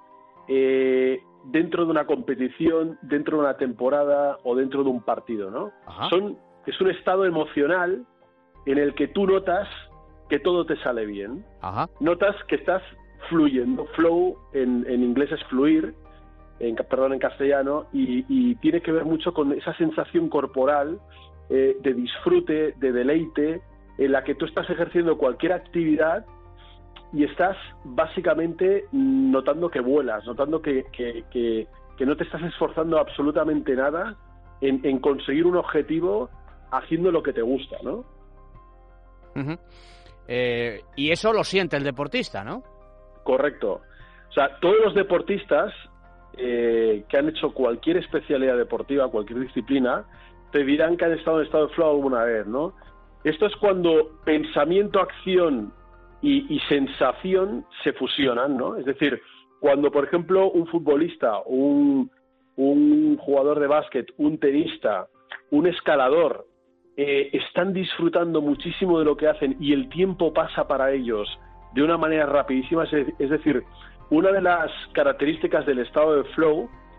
dentro de una competición, dentro de una temporada o dentro de un partido, ¿no? Es un estado emocional en el que tú notas que todo te sale bien. Ajá. Notas que estás fluyendo. Flow en inglés es fluir, en castellano, y tiene que ver mucho con esa sensación corporal de disfrute, de deleite, en la que tú estás ejerciendo cualquier actividad y estás básicamente notando que vuelas, notando que no te estás esforzando absolutamente nada en conseguir un objetivo haciendo lo que te gusta, ¿no? Uh-huh. Y eso lo siente el deportista, ¿no? Correcto. O sea, todos los deportistas que han hecho cualquier especialidad deportiva, cualquier disciplina, te dirán que han estado en estado de flow alguna vez, ¿no? Esto es cuando pensamiento, acción y sensación se fusionan, ¿no? Es decir, cuando, por ejemplo, un futbolista, un jugador de básquet, un tenista, un escalador, están disfrutando muchísimo de lo que hacen y el tiempo pasa para ellos de una manera rapidísima. Es decir, una de las características del estado de flow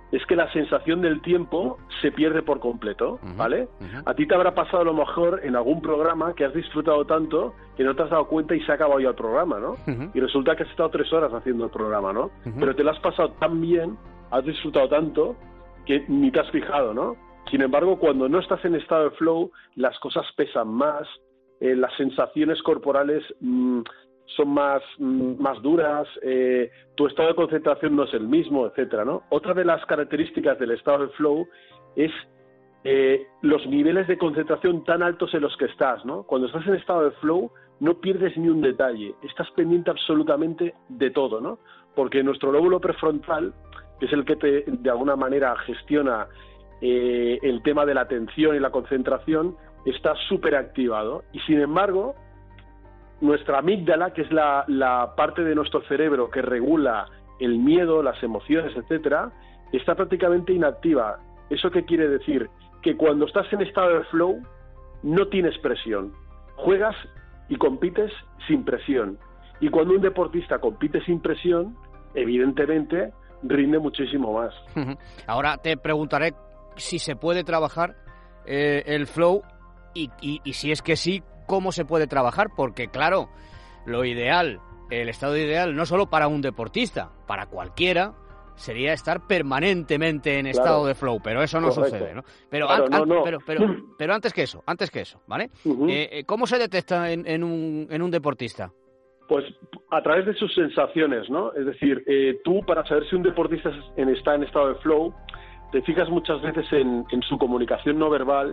es que la sensación del tiempo se pierde por completo, ¿vale? A ti te habrá pasado a lo mejor en algún programa que has disfrutado tanto que no te has dado cuenta y se ha acabado ya el programa, ¿no? Y resulta que has estado 3 horas haciendo el programa, ¿no? Pero te lo has pasado tan bien, has disfrutado tanto que ni te has fijado, ¿no? Sin embargo, cuando no estás en estado de flow, las cosas pesan más, las sensaciones corporales son más duras, tu estado de concentración no es el mismo, etcétera, ¿no? Otra de las características del estado de flow es los niveles de concentración tan altos en los que estás, ¿no? Cuando estás en estado de flow no pierdes ni un detalle, estás pendiente absolutamente de todo, ¿no? Porque nuestro lóbulo prefrontal, que es el que de alguna manera gestiona el tema de la atención y la concentración, está súper activado. Y sin embargo, nuestra amígdala, que es la parte de nuestro cerebro que regula el miedo, las emociones, etcétera, está prácticamente inactiva. ¿Eso qué quiere decir? Que cuando estás en estado de flow no tienes presión. Juegas y compites sin presión. Y cuando un deportista compite sin presión, evidentemente rinde muchísimo más. Ahora te preguntaré si se puede trabajar el flow y si es que sí, ¿cómo se puede trabajar? Porque claro, lo ideal, el estado ideal, no solo para un deportista, para cualquiera, sería estar permanentemente en estado de flow, pero eso no sucede, ¿no? Pero, pero antes que eso, ¿vale? ¿Cómo se detecta en un deportista? Pues a través de sus sensaciones, ¿no? Es decir, tú para saber si un deportista está en estado de flow, te fijas muchas veces en su comunicación no verbal,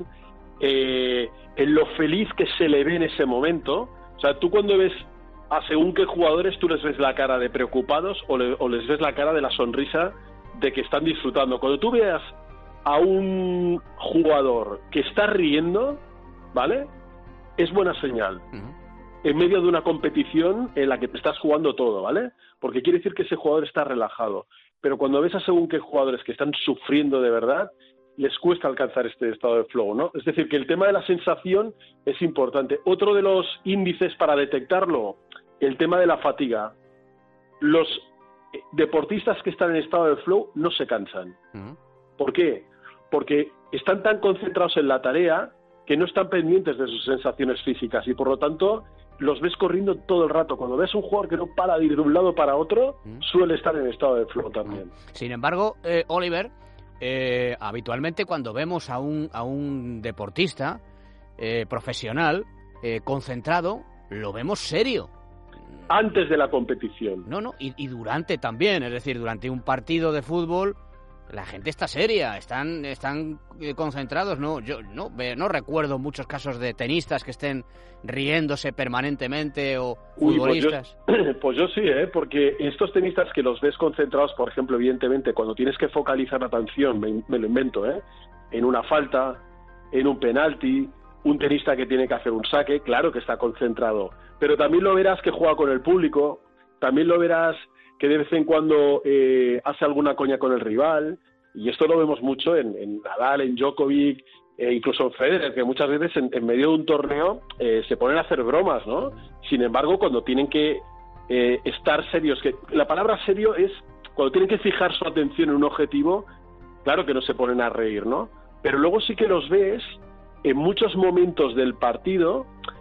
en lo feliz que se le ve en ese momento. O sea, tú cuando ves a según qué jugadores, tú les ves la cara de preocupados o les ves la cara de la sonrisa de que están disfrutando. Cuando tú veas a un jugador que está riendo, ¿vale? Es buena señal. En medio de una competición en la que te estás jugando todo, ¿vale? Porque quiere decir que ese jugador está relajado. Pero cuando ves a según qué jugadores que están sufriendo de verdad, les cuesta alcanzar este estado de flow, ¿no? Es decir, que el tema de la sensación es importante. Otro de los índices para detectarlo, el tema de la fatiga. Los deportistas que están en estado de flow no se cansan. ¿Por qué? Porque están tan concentrados en la tarea que no están pendientes de sus sensaciones físicas y por lo tanto los ves corriendo todo el rato. Cuando ves un jugador que no para de ir de un lado para otro, suele estar en estado de flow también. Sin embargo, Oliver, habitualmente cuando vemos a un deportista profesional concentrado, lo vemos serio. Antes de la competición. Y durante también, es decir, durante un partido de fútbol la gente está seria, están concentrados. Yo no recuerdo muchos casos de tenistas que estén riéndose permanentemente o futbolistas. Pues yo sí, porque estos tenistas que los ves concentrados, por ejemplo, evidentemente, cuando tienes que focalizar la atención, me lo invento, en una falta, en un penalti, un tenista que tiene que hacer un saque, claro que está concentrado, pero también lo verás que juega con el público, también lo verás que de vez en cuando hace alguna coña con el rival, y esto lo vemos mucho en Nadal, en Djokovic, incluso en Federer, que muchas veces en medio de un torneo se ponen a hacer bromas, ¿no? Sin embargo, cuando tienen que estar serios, que la palabra serio es cuando tienen que fijar su atención en un objetivo, claro que no se ponen a reír, ¿no? Pero luego sí que los ves en muchos momentos del partido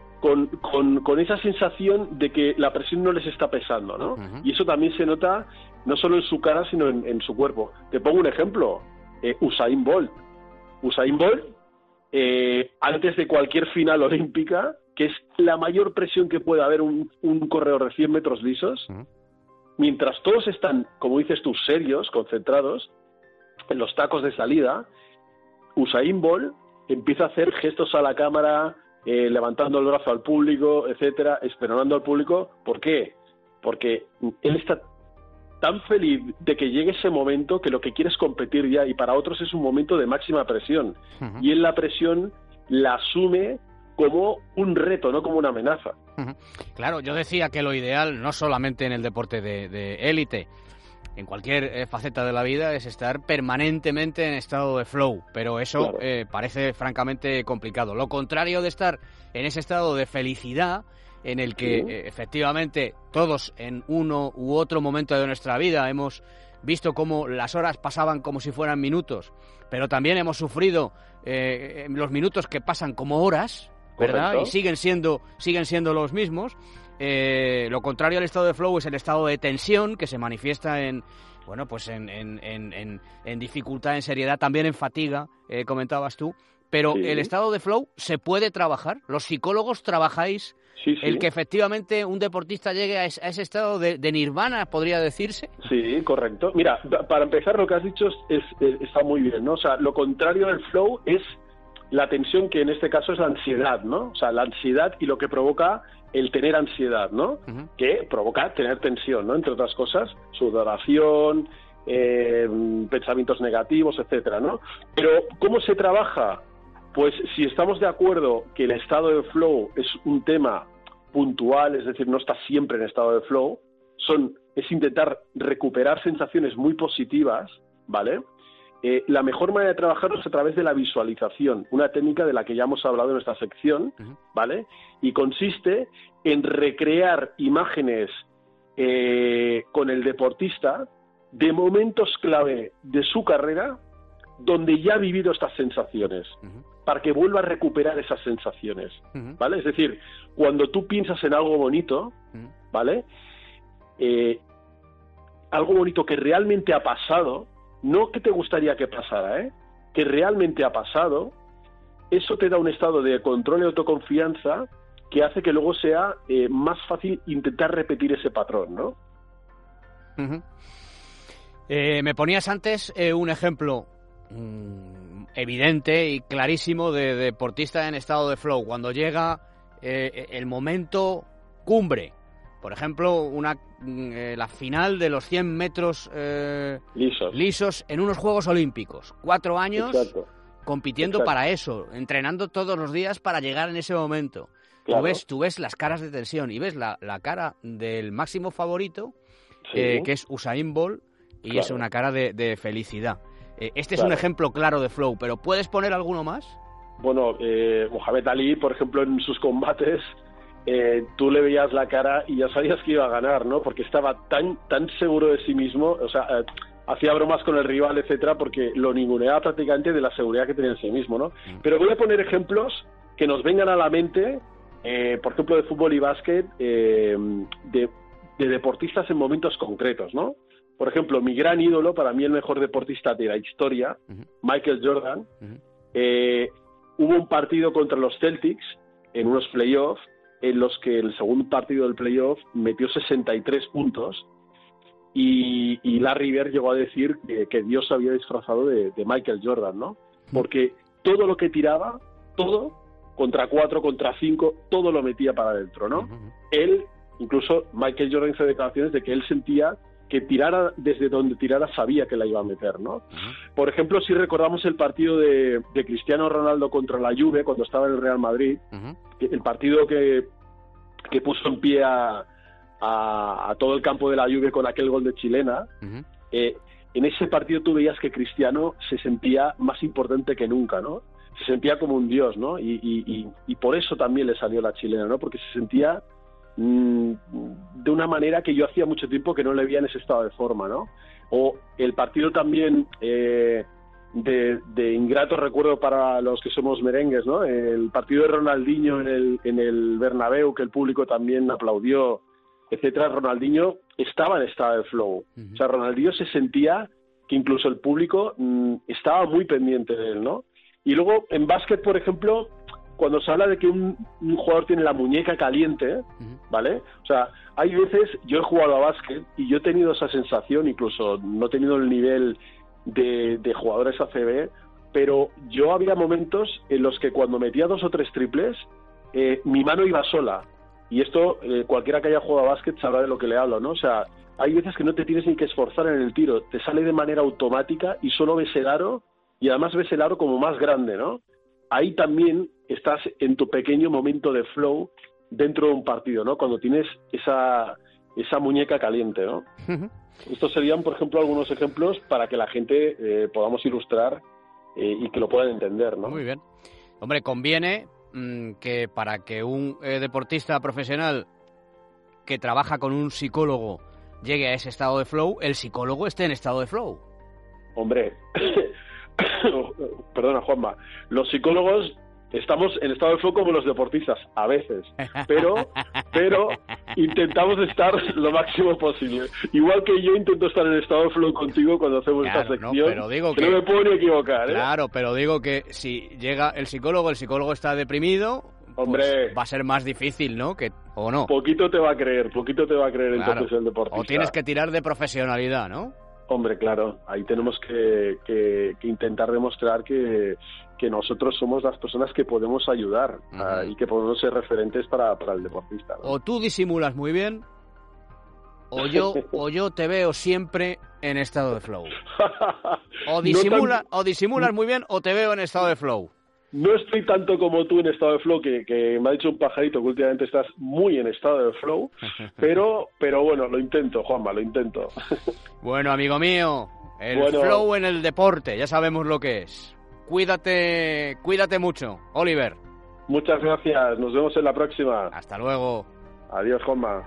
con esa sensación de que la presión no les está pesando, ¿no? Y eso también se nota no solo en su cara, sino en su cuerpo. Te pongo un ejemplo, Usain Bolt. Usain Bolt, antes de cualquier final olímpica, que es la mayor presión que puede haber un corredor de 100 metros lisos, mientras todos están, como dices tú, serios, concentrados, en los tacos de salida, Usain Bolt empieza a hacer gestos a la cámara, levantando el brazo al público, etcétera, esperando al público. ¿Por qué? Porque él está tan feliz de que llegue ese momento que lo que quiere es competir ya, y para otros es un momento de máxima presión. Y él la presión la asume como un reto, no como una amenaza. Claro, yo decía que lo ideal, no solamente en el deporte de élite, en cualquier faceta de la vida, es estar permanentemente en estado de flow, pero eso parece francamente complicado. Lo contrario de estar en ese estado de felicidad, en el que efectivamente todos en uno u otro momento de nuestra vida hemos visto cómo las horas pasaban como si fueran minutos, pero también hemos sufrido los minutos que pasan como horas, ¿verdad? Correcto. Y siguen siendo los mismos. Lo contrario al estado de flow es el estado de tensión, que se manifiesta en dificultad, en seriedad, también en fatiga, comentabas tú. Pero Sí. el estado de flow se puede trabajar. Los psicólogos trabajáis el que efectivamente un deportista llegue a ese estado de nirvana, podría decirse. Sí, correcto. Mira, para empezar, lo que has dicho está muy bien, ¿no? O sea, lo contrario del flow es la tensión, que en este caso es la ansiedad, ¿no? O sea, la ansiedad y lo que provoca el tener ansiedad, ¿no? Que provoca tener tensión, ¿no? Entre otras cosas, sudoración, pensamientos negativos, etcétera, ¿no? Pero, ¿cómo se trabaja? Pues si estamos de acuerdo que el estado de flow es un tema puntual, es decir, no está siempre en estado de flow, es intentar recuperar sensaciones muy positivas, ¿vale? La mejor manera de trabajarlo es a través de la visualización, una técnica de la que ya hemos hablado en nuestra sección, ¿vale? Y consiste en recrear imágenes con el deportista de momentos clave de su carrera donde ya ha vivido estas sensaciones, para que vuelva a recuperar esas sensaciones, ¿vale? Es decir, cuando tú piensas en algo bonito, ¿vale? Algo bonito que realmente ha pasado, no que te gustaría que pasara, que realmente ha pasado, eso te da un estado de control y autoconfianza que hace que luego sea más fácil intentar repetir ese patrón, ¿no? Me ponías antes un ejemplo evidente y clarísimo de deportista en estado de flow, cuando llega el momento cumbre. Por ejemplo, la final de los 100 metros lisos en unos Juegos Olímpicos. 4 años compitiendo para eso, entrenando todos los días para llegar en ese momento. Claro. Tú ves las caras de tensión y ves la cara del máximo favorito, Sí. que es Usain Bolt, y Claro. es una cara de felicidad. Este es Claro. un ejemplo claro de flow, pero ¿puedes poner alguno más? Bueno, Mohamed Ali, por ejemplo, en sus combates, tú le veías la cara y ya sabías que iba a ganar, ¿no? Porque estaba tan seguro de sí mismo, o sea, hacía bromas con el rival, etcétera, porque lo ninguneaba prácticamente de la seguridad que tenía en sí mismo, ¿no? Pero voy a poner ejemplos que nos vengan a la mente, por ejemplo, de fútbol y básquet, de deportistas en momentos concretos, ¿no? Por ejemplo, mi gran ídolo, para mí el mejor deportista de la historia, Michael Jordan, hubo un partido contra los Celtics en unos playoffs en los que el segundo partido del playoff metió 63 puntos y Larry Bird llegó a decir que Dios se había disfrazado de Michael Jordan, ¿no? Porque todo lo que tiraba, todo, contra 4, contra 5, todo lo metía para adentro, ¿no? Él, incluso Michael Jordan hizo declaraciones de que él sentía que tirara desde donde tirara sabía que la iba a meter, ¿no? Por ejemplo, si recordamos el partido de Cristiano Ronaldo contra la Juve cuando estaba en el Real Madrid, el partido que puso en pie a todo el campo de la Juve con aquel gol de chilena, en ese partido tú veías que Cristiano se sentía más importante que nunca, ¿no? Se sentía como un dios, ¿no? Y por eso también le salió la chilena, ¿no? Porque se sentía de una manera que yo hacía mucho tiempo que no le veía en ese estado de forma, ¿no? O el partido también de ingrato recuerdo para los que somos merengues, ¿no? El partido de Ronaldinho en el Bernabéu, que el público también aplaudió, etcétera. Ronaldinho estaba en estado de flow. O sea, Ronaldinho se sentía que incluso el público estaba muy pendiente de él, ¿no? Y luego en básquet, por ejemplo, cuando se habla de que un jugador tiene la muñeca caliente, ¿vale? O sea, hay veces, yo he jugado a básquet y yo he tenido esa sensación, incluso no he tenido el nivel de jugadores ACB, pero yo había momentos en los que cuando metía 2 o 3 triples, mi mano iba sola. Y esto, cualquiera que haya jugado a básquet sabrá de lo que le hablo, ¿no? O sea, hay veces que no te tienes ni que esforzar en el tiro, te sale de manera automática y solo ves el aro, y además ves el aro como más grande, ¿no? Ahí también estás en tu pequeño momento de flow dentro de un partido, ¿no? Cuando tienes esa muñeca caliente, ¿no? Estos serían, por ejemplo, algunos ejemplos para que la gente podamos ilustrar y que lo puedan entender, ¿no? Muy bien. Hombre, conviene que para que un deportista profesional que trabaja con un psicólogo llegue a ese estado de flow, el psicólogo esté en estado de flow. Hombre, perdona Juanma, los psicólogos estamos en estado de flow como los deportistas, a veces, pero intentamos estar lo máximo posible. Igual que yo intento estar en estado de flow contigo cuando hacemos esta sección, no, pero digo que no me puedo ni equivocar, ¿eh? Claro, pero digo que si llega el psicólogo está deprimido, hombre, pues va a ser más difícil, ¿no? ¿O no? Poquito te va a creer claro. Entonces el deportista. O tienes que tirar de profesionalidad, ¿no? Hombre, claro, ahí tenemos que intentar demostrar que nosotros somos las personas que podemos ayudar y que podemos ser referentes para el deportista, ¿no? O tú disimulas muy bien, o yo te veo siempre en estado de flow. O disimulas muy bien, o te veo en estado de flow. No estoy tanto como tú en estado de flow, que me ha dicho un pajarito que últimamente estás muy en estado de flow, pero bueno, lo intento, Juanma, lo intento. Bueno, amigo mío, flow en el deporte, ya sabemos lo que es. Cuídate mucho, Oliver. Muchas gracias, nos vemos en la próxima. Hasta luego. Adiós, Juanma.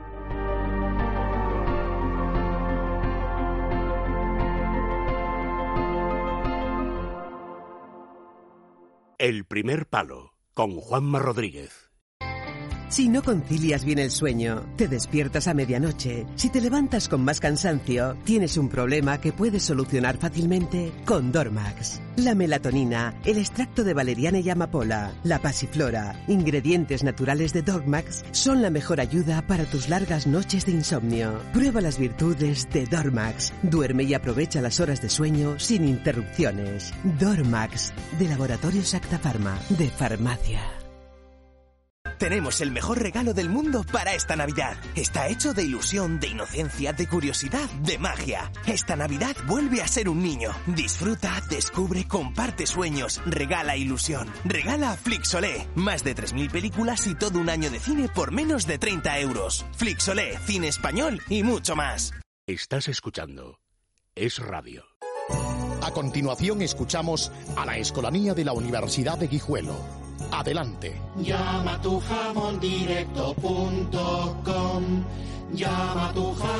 El primer palo, con Juanma Rodríguez. Si no concilias bien el sueño, te despiertas a medianoche, si te levantas con más cansancio, tienes un problema que puedes solucionar fácilmente con Dormax. La melatonina, el extracto de valeriana y amapola, la pasiflora, ingredientes naturales de Dormax, son la mejor ayuda para tus largas noches de insomnio. Prueba las virtudes de Dormax. Duerme y aprovecha las horas de sueño sin interrupciones. Dormax, de Laboratorios Acta Pharma, de Farmacia. Tenemos el mejor regalo del mundo para esta Navidad. Está hecho de ilusión, de inocencia, de curiosidad, de magia. Esta Navidad vuelve a ser un niño. Disfruta, descubre, comparte sueños, regala ilusión. Regala Flixolé. Más de 3.000 películas y todo un año de cine por menos de 30 euros. Flixolé, cine español y mucho más. Estás escuchando Es Radio. A continuación escuchamos a la Escolanía de la Universidad de Guijuelo. Adelante. Llama a tujamondirecto.com. Llama a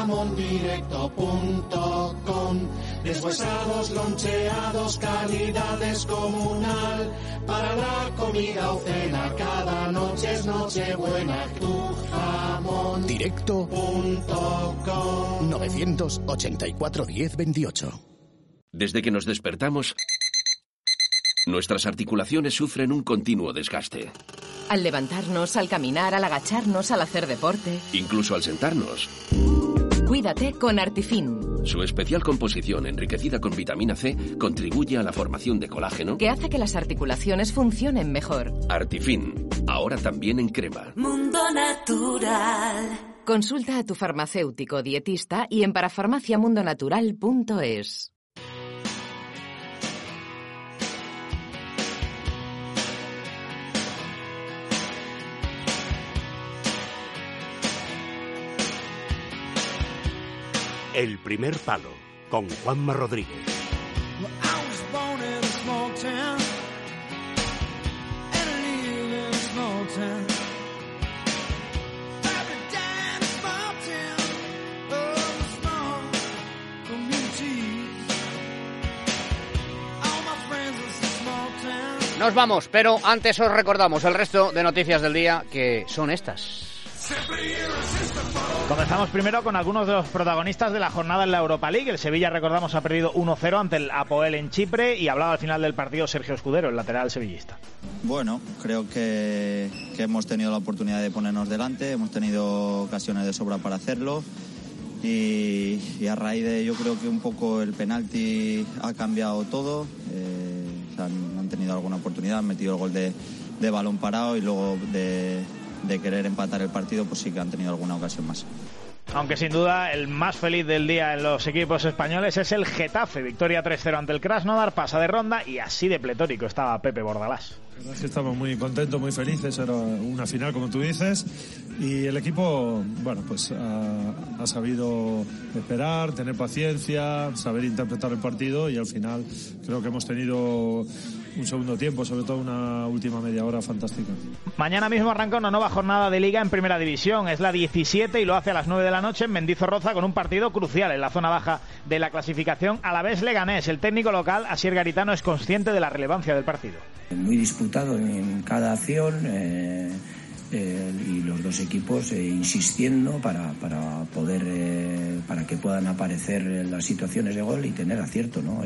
tujamondirecto.com. Deshuesados, loncheados, calidad descomunal. Para la comida o cena, cada noche es Nochebuena. Tujamon. Directo.com. 984 10 28. Desde que nos despertamos, nuestras articulaciones sufren un continuo desgaste. Al levantarnos, al caminar, al agacharnos, al hacer deporte. Incluso al sentarnos. Cuídate con Artifin. Su especial composición, enriquecida con vitamina C, contribuye a la formación de colágeno, que hace que las articulaciones funcionen mejor. Artifin, ahora también en crema. Mundo Natural. Consulta a tu farmacéutico dietista y en parafarmaciamundonatural.es. El primer palo, con Juanma Rodríguez. Nos vamos, pero antes os recordamos el resto de noticias del día, que son estas. Comenzamos primero con algunos de los protagonistas de la jornada en la Europa League. El Sevilla, recordamos, ha perdido 1-0 ante el Apoel en Chipre, y hablaba al final del partido Sergio Escudero, el lateral sevillista. Bueno, creo que hemos tenido la oportunidad de ponernos delante, hemos tenido ocasiones de sobra para hacerlo, y a raíz de, yo creo que un poco el penalti ha cambiado todo. Han tenido alguna oportunidad, han metido el gol de balón parado, y luego de querer empatar el partido, pues sí que han tenido alguna ocasión más. Aunque sin duda el más feliz del día en los equipos españoles es el Getafe. Victoria 3-0 ante el Krasnodar, pasa de ronda, y así de pletórico estaba Pepe Bordalás. La verdad es que estamos muy contentos, muy felices. Era una final, como tú dices, y el equipo, bueno, pues ha sabido esperar, tener paciencia, saber interpretar el partido, y al final creo que hemos tenido un segundo tiempo, sobre todo una última media hora fantástica. Mañana mismo arranca una nueva jornada de Liga en Primera División. Es la 17 y lo hace a las 9 de la noche en Mendizorroza, con un partido crucial en la zona baja de la clasificación. Alavés-Leganés. El técnico local, Asier Garitano, es consciente de la relevancia del partido. Muy disputado en cada acción, y los dos equipos insistiendo para poder para que puedan aparecer las situaciones de gol y tener acierto, ¿no?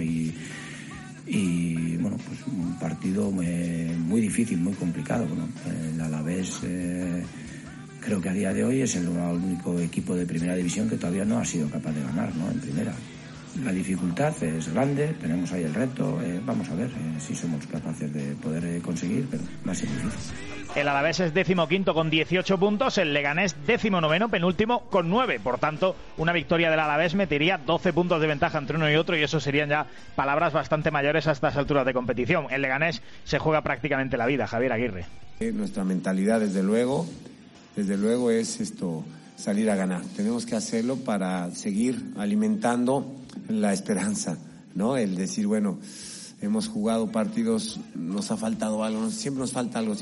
Y bueno, pues un partido muy difícil, muy complicado. Bueno, el Alavés creo que a día de hoy es el único equipo de Primera División que todavía no ha sido capaz de ganar, ¿no? En Primera. La dificultad es grande, tenemos ahí el reto, vamos a ver si somos capaces de poder conseguir, pero va a ser difícil. El Alavés es 15º con 18 puntos, el Leganés 19º, penúltimo con 9. Por tanto, una victoria del Alavés metería 12 puntos de ventaja entre uno y otro, y eso serían ya palabras bastante mayores a estas alturas de competición. El Leganés se juega prácticamente la vida, Javier Aguirre. Nuestra mentalidad, desde luego es esto, salir a ganar. Tenemos que hacerlo para seguir alimentando la esperanza, ¿no? El decir, bueno, hemos jugado partidos, nos ha faltado algo, siempre nos falta algo.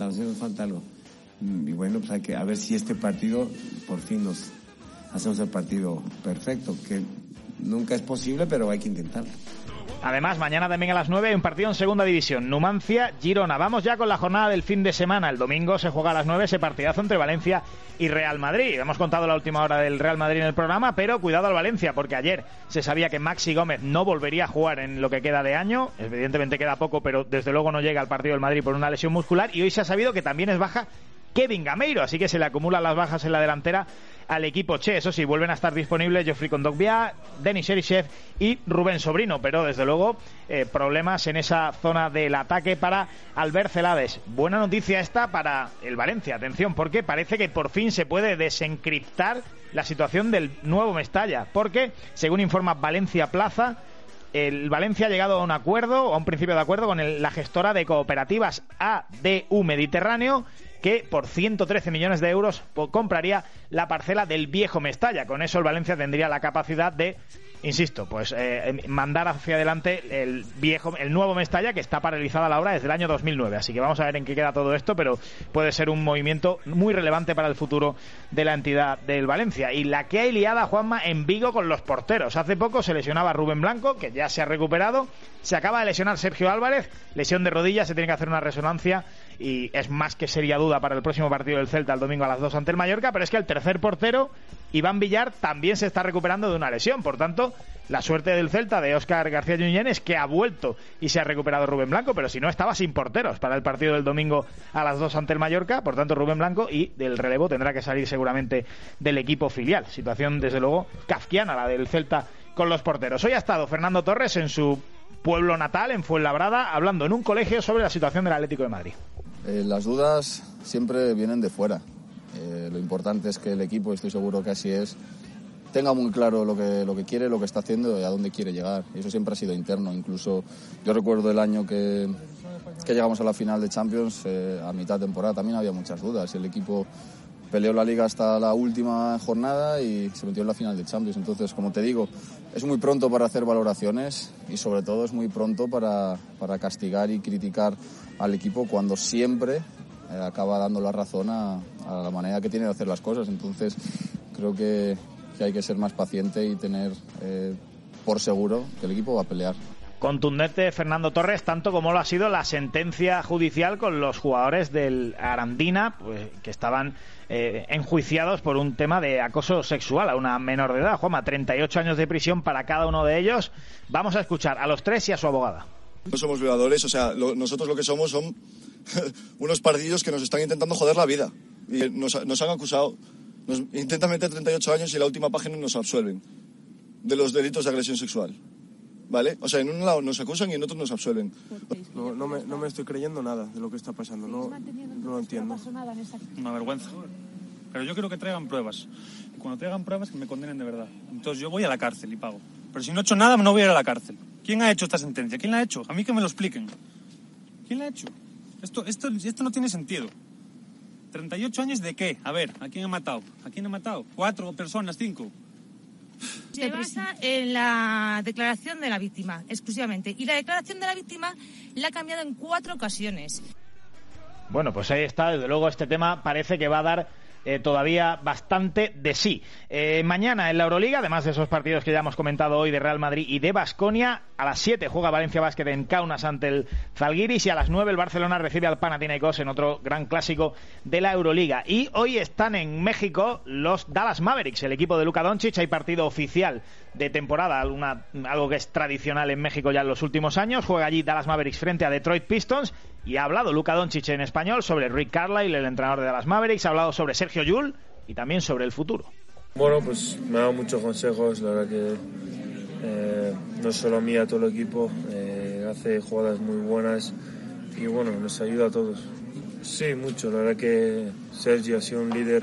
Y bueno, pues hay que a ver si este partido, por fin nos hacemos el partido perfecto, que nunca es posible, pero hay que intentarlo. Además, mañana también a las 9 hay un partido en Segunda División, Numancia-Girona. Vamos ya con la jornada del fin de semana. El domingo se juega a las 9 ese partidazo entre Valencia y Real Madrid. Hemos contado la última hora del Real Madrid en el programa, pero cuidado al Valencia, porque ayer se sabía que Maxi Gómez no volvería a jugar en lo que queda de año. Evidentemente queda poco, pero desde luego no llega al partido del Madrid por una lesión muscular. Y hoy se ha sabido que también es baja Kevin Gameiro, así que se le acumulan las bajas en la delantera al equipo che. Eso sí, vuelven a estar disponibles Geoffrey Kondogbia, Denis Cheryshev y Rubén Sobrino, pero desde luego problemas en esa zona del ataque para Albert Celades. Buena noticia esta para el Valencia, atención, porque parece que por fin se puede desencriptar la situación del nuevo Mestalla, porque según informa Valencia Plaza, el Valencia ha llegado a un acuerdo, a un principio de acuerdo con la gestora de cooperativas ADU Mediterráneo, que por 113 millones de euros compraría la parcela del viejo Mestalla. Con eso el Valencia tendría la capacidad de, insisto, pues mandar hacia adelante el nuevo Mestalla, que está paralizada la obra desde el año 2009. Así que vamos a ver en qué queda todo esto, pero puede ser un movimiento muy relevante para el futuro de la entidad del Valencia. Y la que hay liada, Juanma, en Vigo con los porteros. Hace poco se lesionaba Rubén Blanco, que ya se ha recuperado. Se acaba de lesionar Sergio Álvarez, lesión de rodilla, se tiene que hacer una resonancia y es más que seria duda para el próximo partido del Celta el domingo a las 2 ante el Mallorca. Pero es que el tercer portero, Iván Villar, también se está recuperando de una lesión. Por tanto, la suerte del Celta, de Óscar García Junyent, es que ha vuelto y se ha recuperado Rubén Blanco, pero si no, estaba sin porteros para el partido del domingo a las 2 ante el Mallorca. Por tanto, Rubén Blanco, y del relevo tendrá que salir seguramente del equipo filial. Situación, desde luego, kafkiana la del Celta con los porteros. Hoy ha estado Fernando Torres en su pueblo natal, en Fuenlabrada, hablando en un colegio sobre la situación del Atlético de Madrid. Las dudas siempre vienen de fuera. Lo importante es que el equipo, estoy seguro que así es, tenga muy claro lo que quiere, lo que está haciendo y a dónde quiere llegar. Y eso siempre ha sido interno. Incluso yo recuerdo el año que llegamos a la final de Champions, a mitad de temporada también había muchas dudas. El equipo peleó la Liga hasta la última jornada y se metió en la final de Champions. Entonces, como te digo, es muy pronto para hacer valoraciones y sobre todo es muy pronto para castigar y criticar al equipo cuando siempre acaba dando la razón a la manera que tiene de hacer las cosas. Entonces, creo que hay que ser más paciente y tener por seguro que el equipo va a pelear. Contundente Fernando Torres, tanto como lo ha sido la sentencia judicial con los jugadores del Arandina, pues, que estaban enjuiciados por un tema de acoso sexual a una menor de edad. Juanma, 38 años de prisión para cada uno de ellos. Vamos a escuchar a los tres y a su abogada. No somos violadores, o sea, nosotros lo que somos son unos pardillos que nos están intentando joder la vida. Y nos han acusado, nos intentan meter 38 años y en la última página nos absuelven de los delitos de agresión sexual. ¿Vale? O sea, en un lado nos acusan y en otro nos absuelven. No me estoy creyendo nada de lo que está pasando, no lo entiendo. Una vergüenza. Pero yo quiero que traigan pruebas. Y cuando traigan pruebas, que me condenen de verdad. Entonces yo voy a la cárcel y pago. Pero si no he hecho nada, no voy a ir a la cárcel. ¿Quién ha hecho esta sentencia? ¿Quién la ha hecho? A mí que me lo expliquen. ¿Quién la ha hecho? Esto no tiene sentido. 38 años de qué? A ver, ¿a quién he matado? ¿A quién he matado? 4 personas, 5. Se basa en la declaración de la víctima, exclusivamente. Y la declaración de la víctima la ha cambiado en 4 ocasiones. Bueno, pues ahí está. Desde luego este tema parece que va a dar todavía bastante de sí. Mañana en la Euroliga, además de esos partidos que ya hemos comentado hoy de Real Madrid y de Baskonia, a las 7 juega Valencia Basket en Kaunas ante el Zalgiris y a las 9 el Barcelona recibe al Panathinaikos en otro gran clásico de la Euroliga. Y hoy están en México los Dallas Mavericks, el equipo de Luka Doncic. Hay partido oficial de temporada, algo que es tradicional en México ya en los últimos años. Juega allí Dallas Mavericks frente a Detroit Pistons y ha hablado Luka Doncic en español sobre Rick Carlisle, el entrenador de Dallas Mavericks. Ha hablado sobre Sergio Llull y también sobre el futuro. Bueno, pues me ha dado muchos consejos, la verdad que no solo a mí, a todo el equipo, hace jugadas muy buenas y bueno, nos ayuda a todos. Sí, mucho, la verdad que Sergio ha sido un líder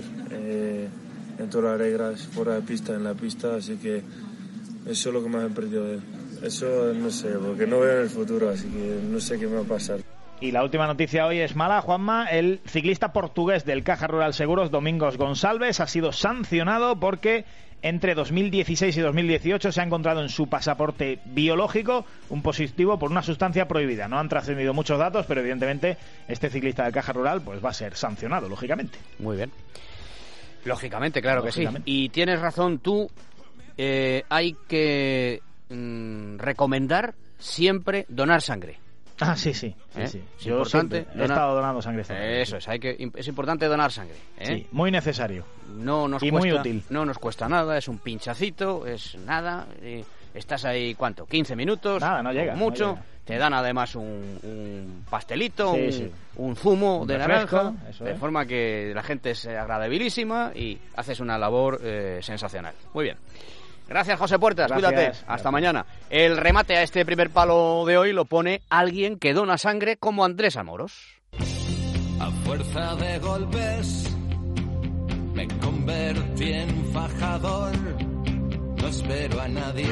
en todas las reglas, fuera de pista, en la pista, así que eso es lo que más he aprendido de él. Eso no sé, porque no veo en el futuro, así que no sé qué me va a pasar. Y la última noticia hoy es mala, Juanma. El ciclista portugués del Caja Rural Seguros, Domingos Gonçalves, ha sido sancionado porque entre 2016 y 2018 se ha encontrado en su pasaporte biológico un positivo por una sustancia prohibida. No han trascendido muchos datos, pero evidentemente este ciclista del Caja Rural pues va a ser sancionado, lógicamente. Muy bien. Lógicamente, claro que sí. Y tienes razón tú, hay que recomendar siempre donar sangre. Ah, sí. Es Yo importante he estado donando sangre. Eso es, es importante donar sangre. Sí, muy necesario. No nos y cuesta, muy útil. No nos cuesta nada, es un pinchacito, es nada. Estás ahí, ¿cuánto? 15 minutos. Nada, no llega. Mucho. No llega. Te dan además un pastelito, sí. un zumo de refresco, naranja, de forma que la gente es agradabilísima y haces una labor sensacional. Muy bien. Gracias, José Puertas, cuídate. Hasta mañana. El remate a este primer palo de hoy lo pone alguien que dona sangre como Andrés Amoros. A fuerza de golpes me convertí en fajador. No espero a nadie.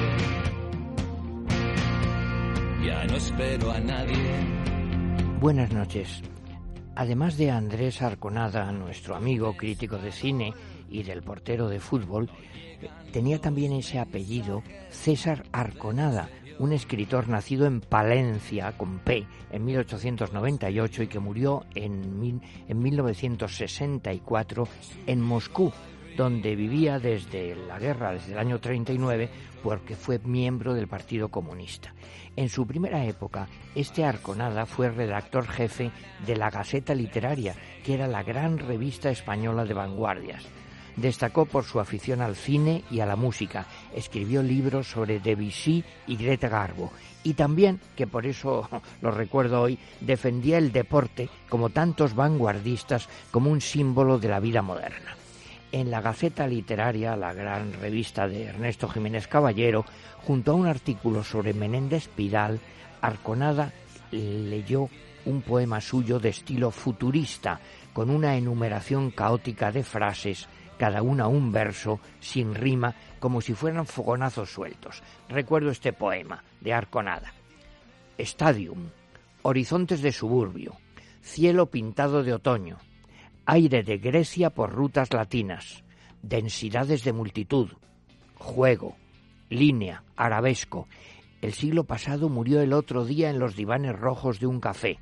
Ya no espero a nadie. Buenas noches. Además de Andrés Arconada, nuestro amigo crítico de cine y del portero de fútbol, tenía también ese apellido César Arconada, un escritor nacido en Palencia, con P, en 1898 y que murió en 1964 en Moscú, donde vivía desde la guerra, desde el año 39, porque fue miembro del Partido Comunista. En su primera época, este Arconada fue redactor jefe de la Gaceta Literaria, que era la gran revista española de vanguardias. Destacó por su afición al cine y a la música. Escribió libros sobre Debussy y Greta Garbo. Y también, que por eso lo recuerdo hoy, defendía el deporte, como tantos vanguardistas, como un símbolo de la vida moderna. En la Gaceta Literaria, la gran revista de Ernesto Jiménez Caballero, junto a un artículo sobre Menéndez Pidal, Arconada leyó un poema suyo de estilo futurista, con una enumeración caótica de frases, cada una un verso, sin rima, como si fueran fogonazos sueltos. Recuerdo este poema de Arconada. Stadium, horizontes de suburbio, cielo pintado de otoño, aire de Grecia por rutas latinas, densidades de multitud, juego, línea, arabesco. El siglo pasado murió el otro día en los divanes rojos de un café.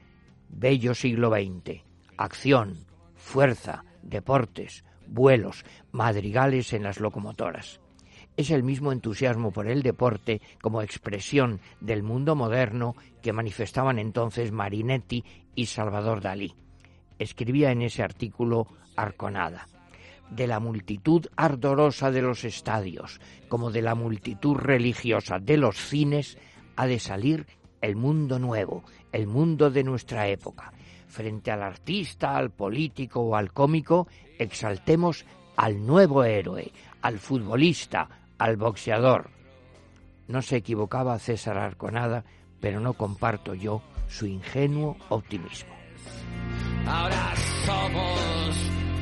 Bello siglo XX, acción, fuerza, deportes, vuelos, madrigales en las locomotoras. Es el mismo entusiasmo por el deporte como expresión del mundo moderno que manifestaban entonces Marinetti y Salvador Dalí. Escribía en ese artículo Arconada: de la multitud ardorosa de los estadios, como de la multitud religiosa de los cines, ha de salir el mundo nuevo, el mundo de nuestra época. Frente al artista, al político o al cómico, exaltemos al nuevo héroe, al futbolista, al boxeador. No se equivocaba César Arconada, pero no comparto yo su ingenuo optimismo. Ahora somos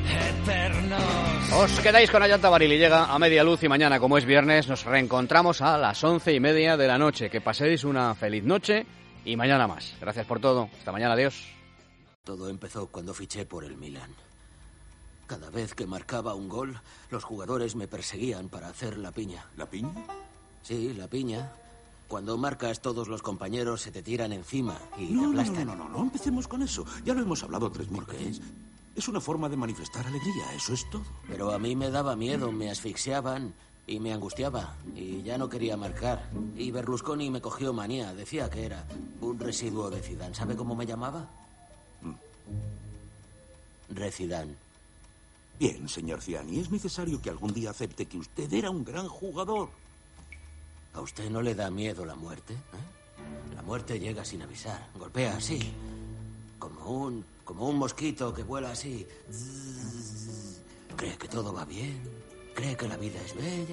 eternos. Os quedáis con Ayanta Barili, llega a media luz y mañana, como es viernes, nos reencontramos a las 11:30 de la noche. Que paséis una feliz noche y mañana más. Gracias por todo. Hasta mañana, adiós. Todo empezó cuando fiché por el Milan. Cada vez que marcaba un gol, los jugadores me perseguían para hacer la piña. ¿La piña? Sí, la piña. Cuando marcas, todos los compañeros se te tiran encima y te aplastan. No empecemos con eso. Ya lo hemos hablado 3000 veces. Es una forma de manifestar alegría, eso es todo. Pero a mí me daba miedo, me asfixiaban y me angustiaba. Y ya no quería marcar. Y Berlusconi me cogió manía. Decía que era un residuo de Zidane. ¿Sabe cómo me llamaba? Rezidane. Bien, señor Ziani, es necesario que algún día acepte que usted era un gran jugador. ¿A usted no le da miedo la muerte? La muerte llega sin avisar. Golpea así. Como un mosquito que vuela así. Cree que todo va bien. Cree que la vida es bella.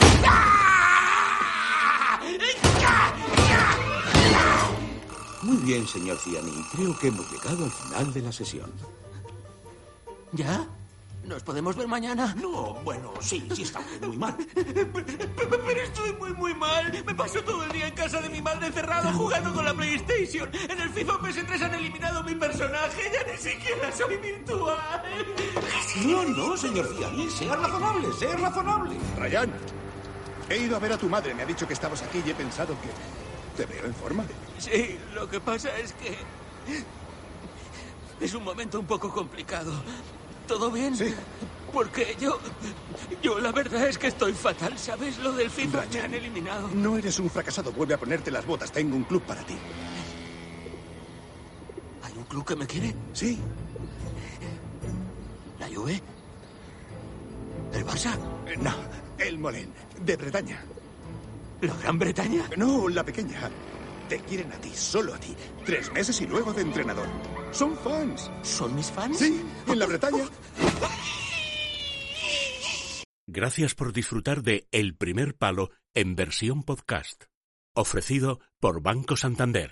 Muy bien, señor Ziani. Creo que hemos llegado al final de la sesión. ¿Ya? ¿Nos podemos ver mañana? No, bueno, sí está muy mal. Pero estoy muy mal. Me paso todo el día en casa de mi madre encerrado jugando con la PlayStation. En el FIFA PS3 han eliminado mi personaje. Ya ni siquiera soy virtual. No, señor Ziani. Sea razonable. Ryan, he ido a ver a tu madre. Me ha dicho que estabas aquí y he pensado que te veo en forma. Sí, lo que pasa es que es un momento un poco complicado. ¿Todo bien? Sí. Porque yo la verdad es que estoy fatal, ¿sabes? Lo del FIFA me han eliminado. No eres un fracasado, vuelve a ponerte las botas. Tengo un club para ti. ¿Hay un club que me quiere? Sí. ¿La Juve? ¿El Barça? No, el Molén, de Bretaña. ¿La Gran Bretaña? No, la pequeña. Te quieren a ti, solo a ti. 3 meses y luego de entrenador. Son fans. ¿Son mis fans? Sí, en la Bretaña. Gracias por disfrutar de El Primer Palo en versión podcast. Ofrecido por Banco Santander.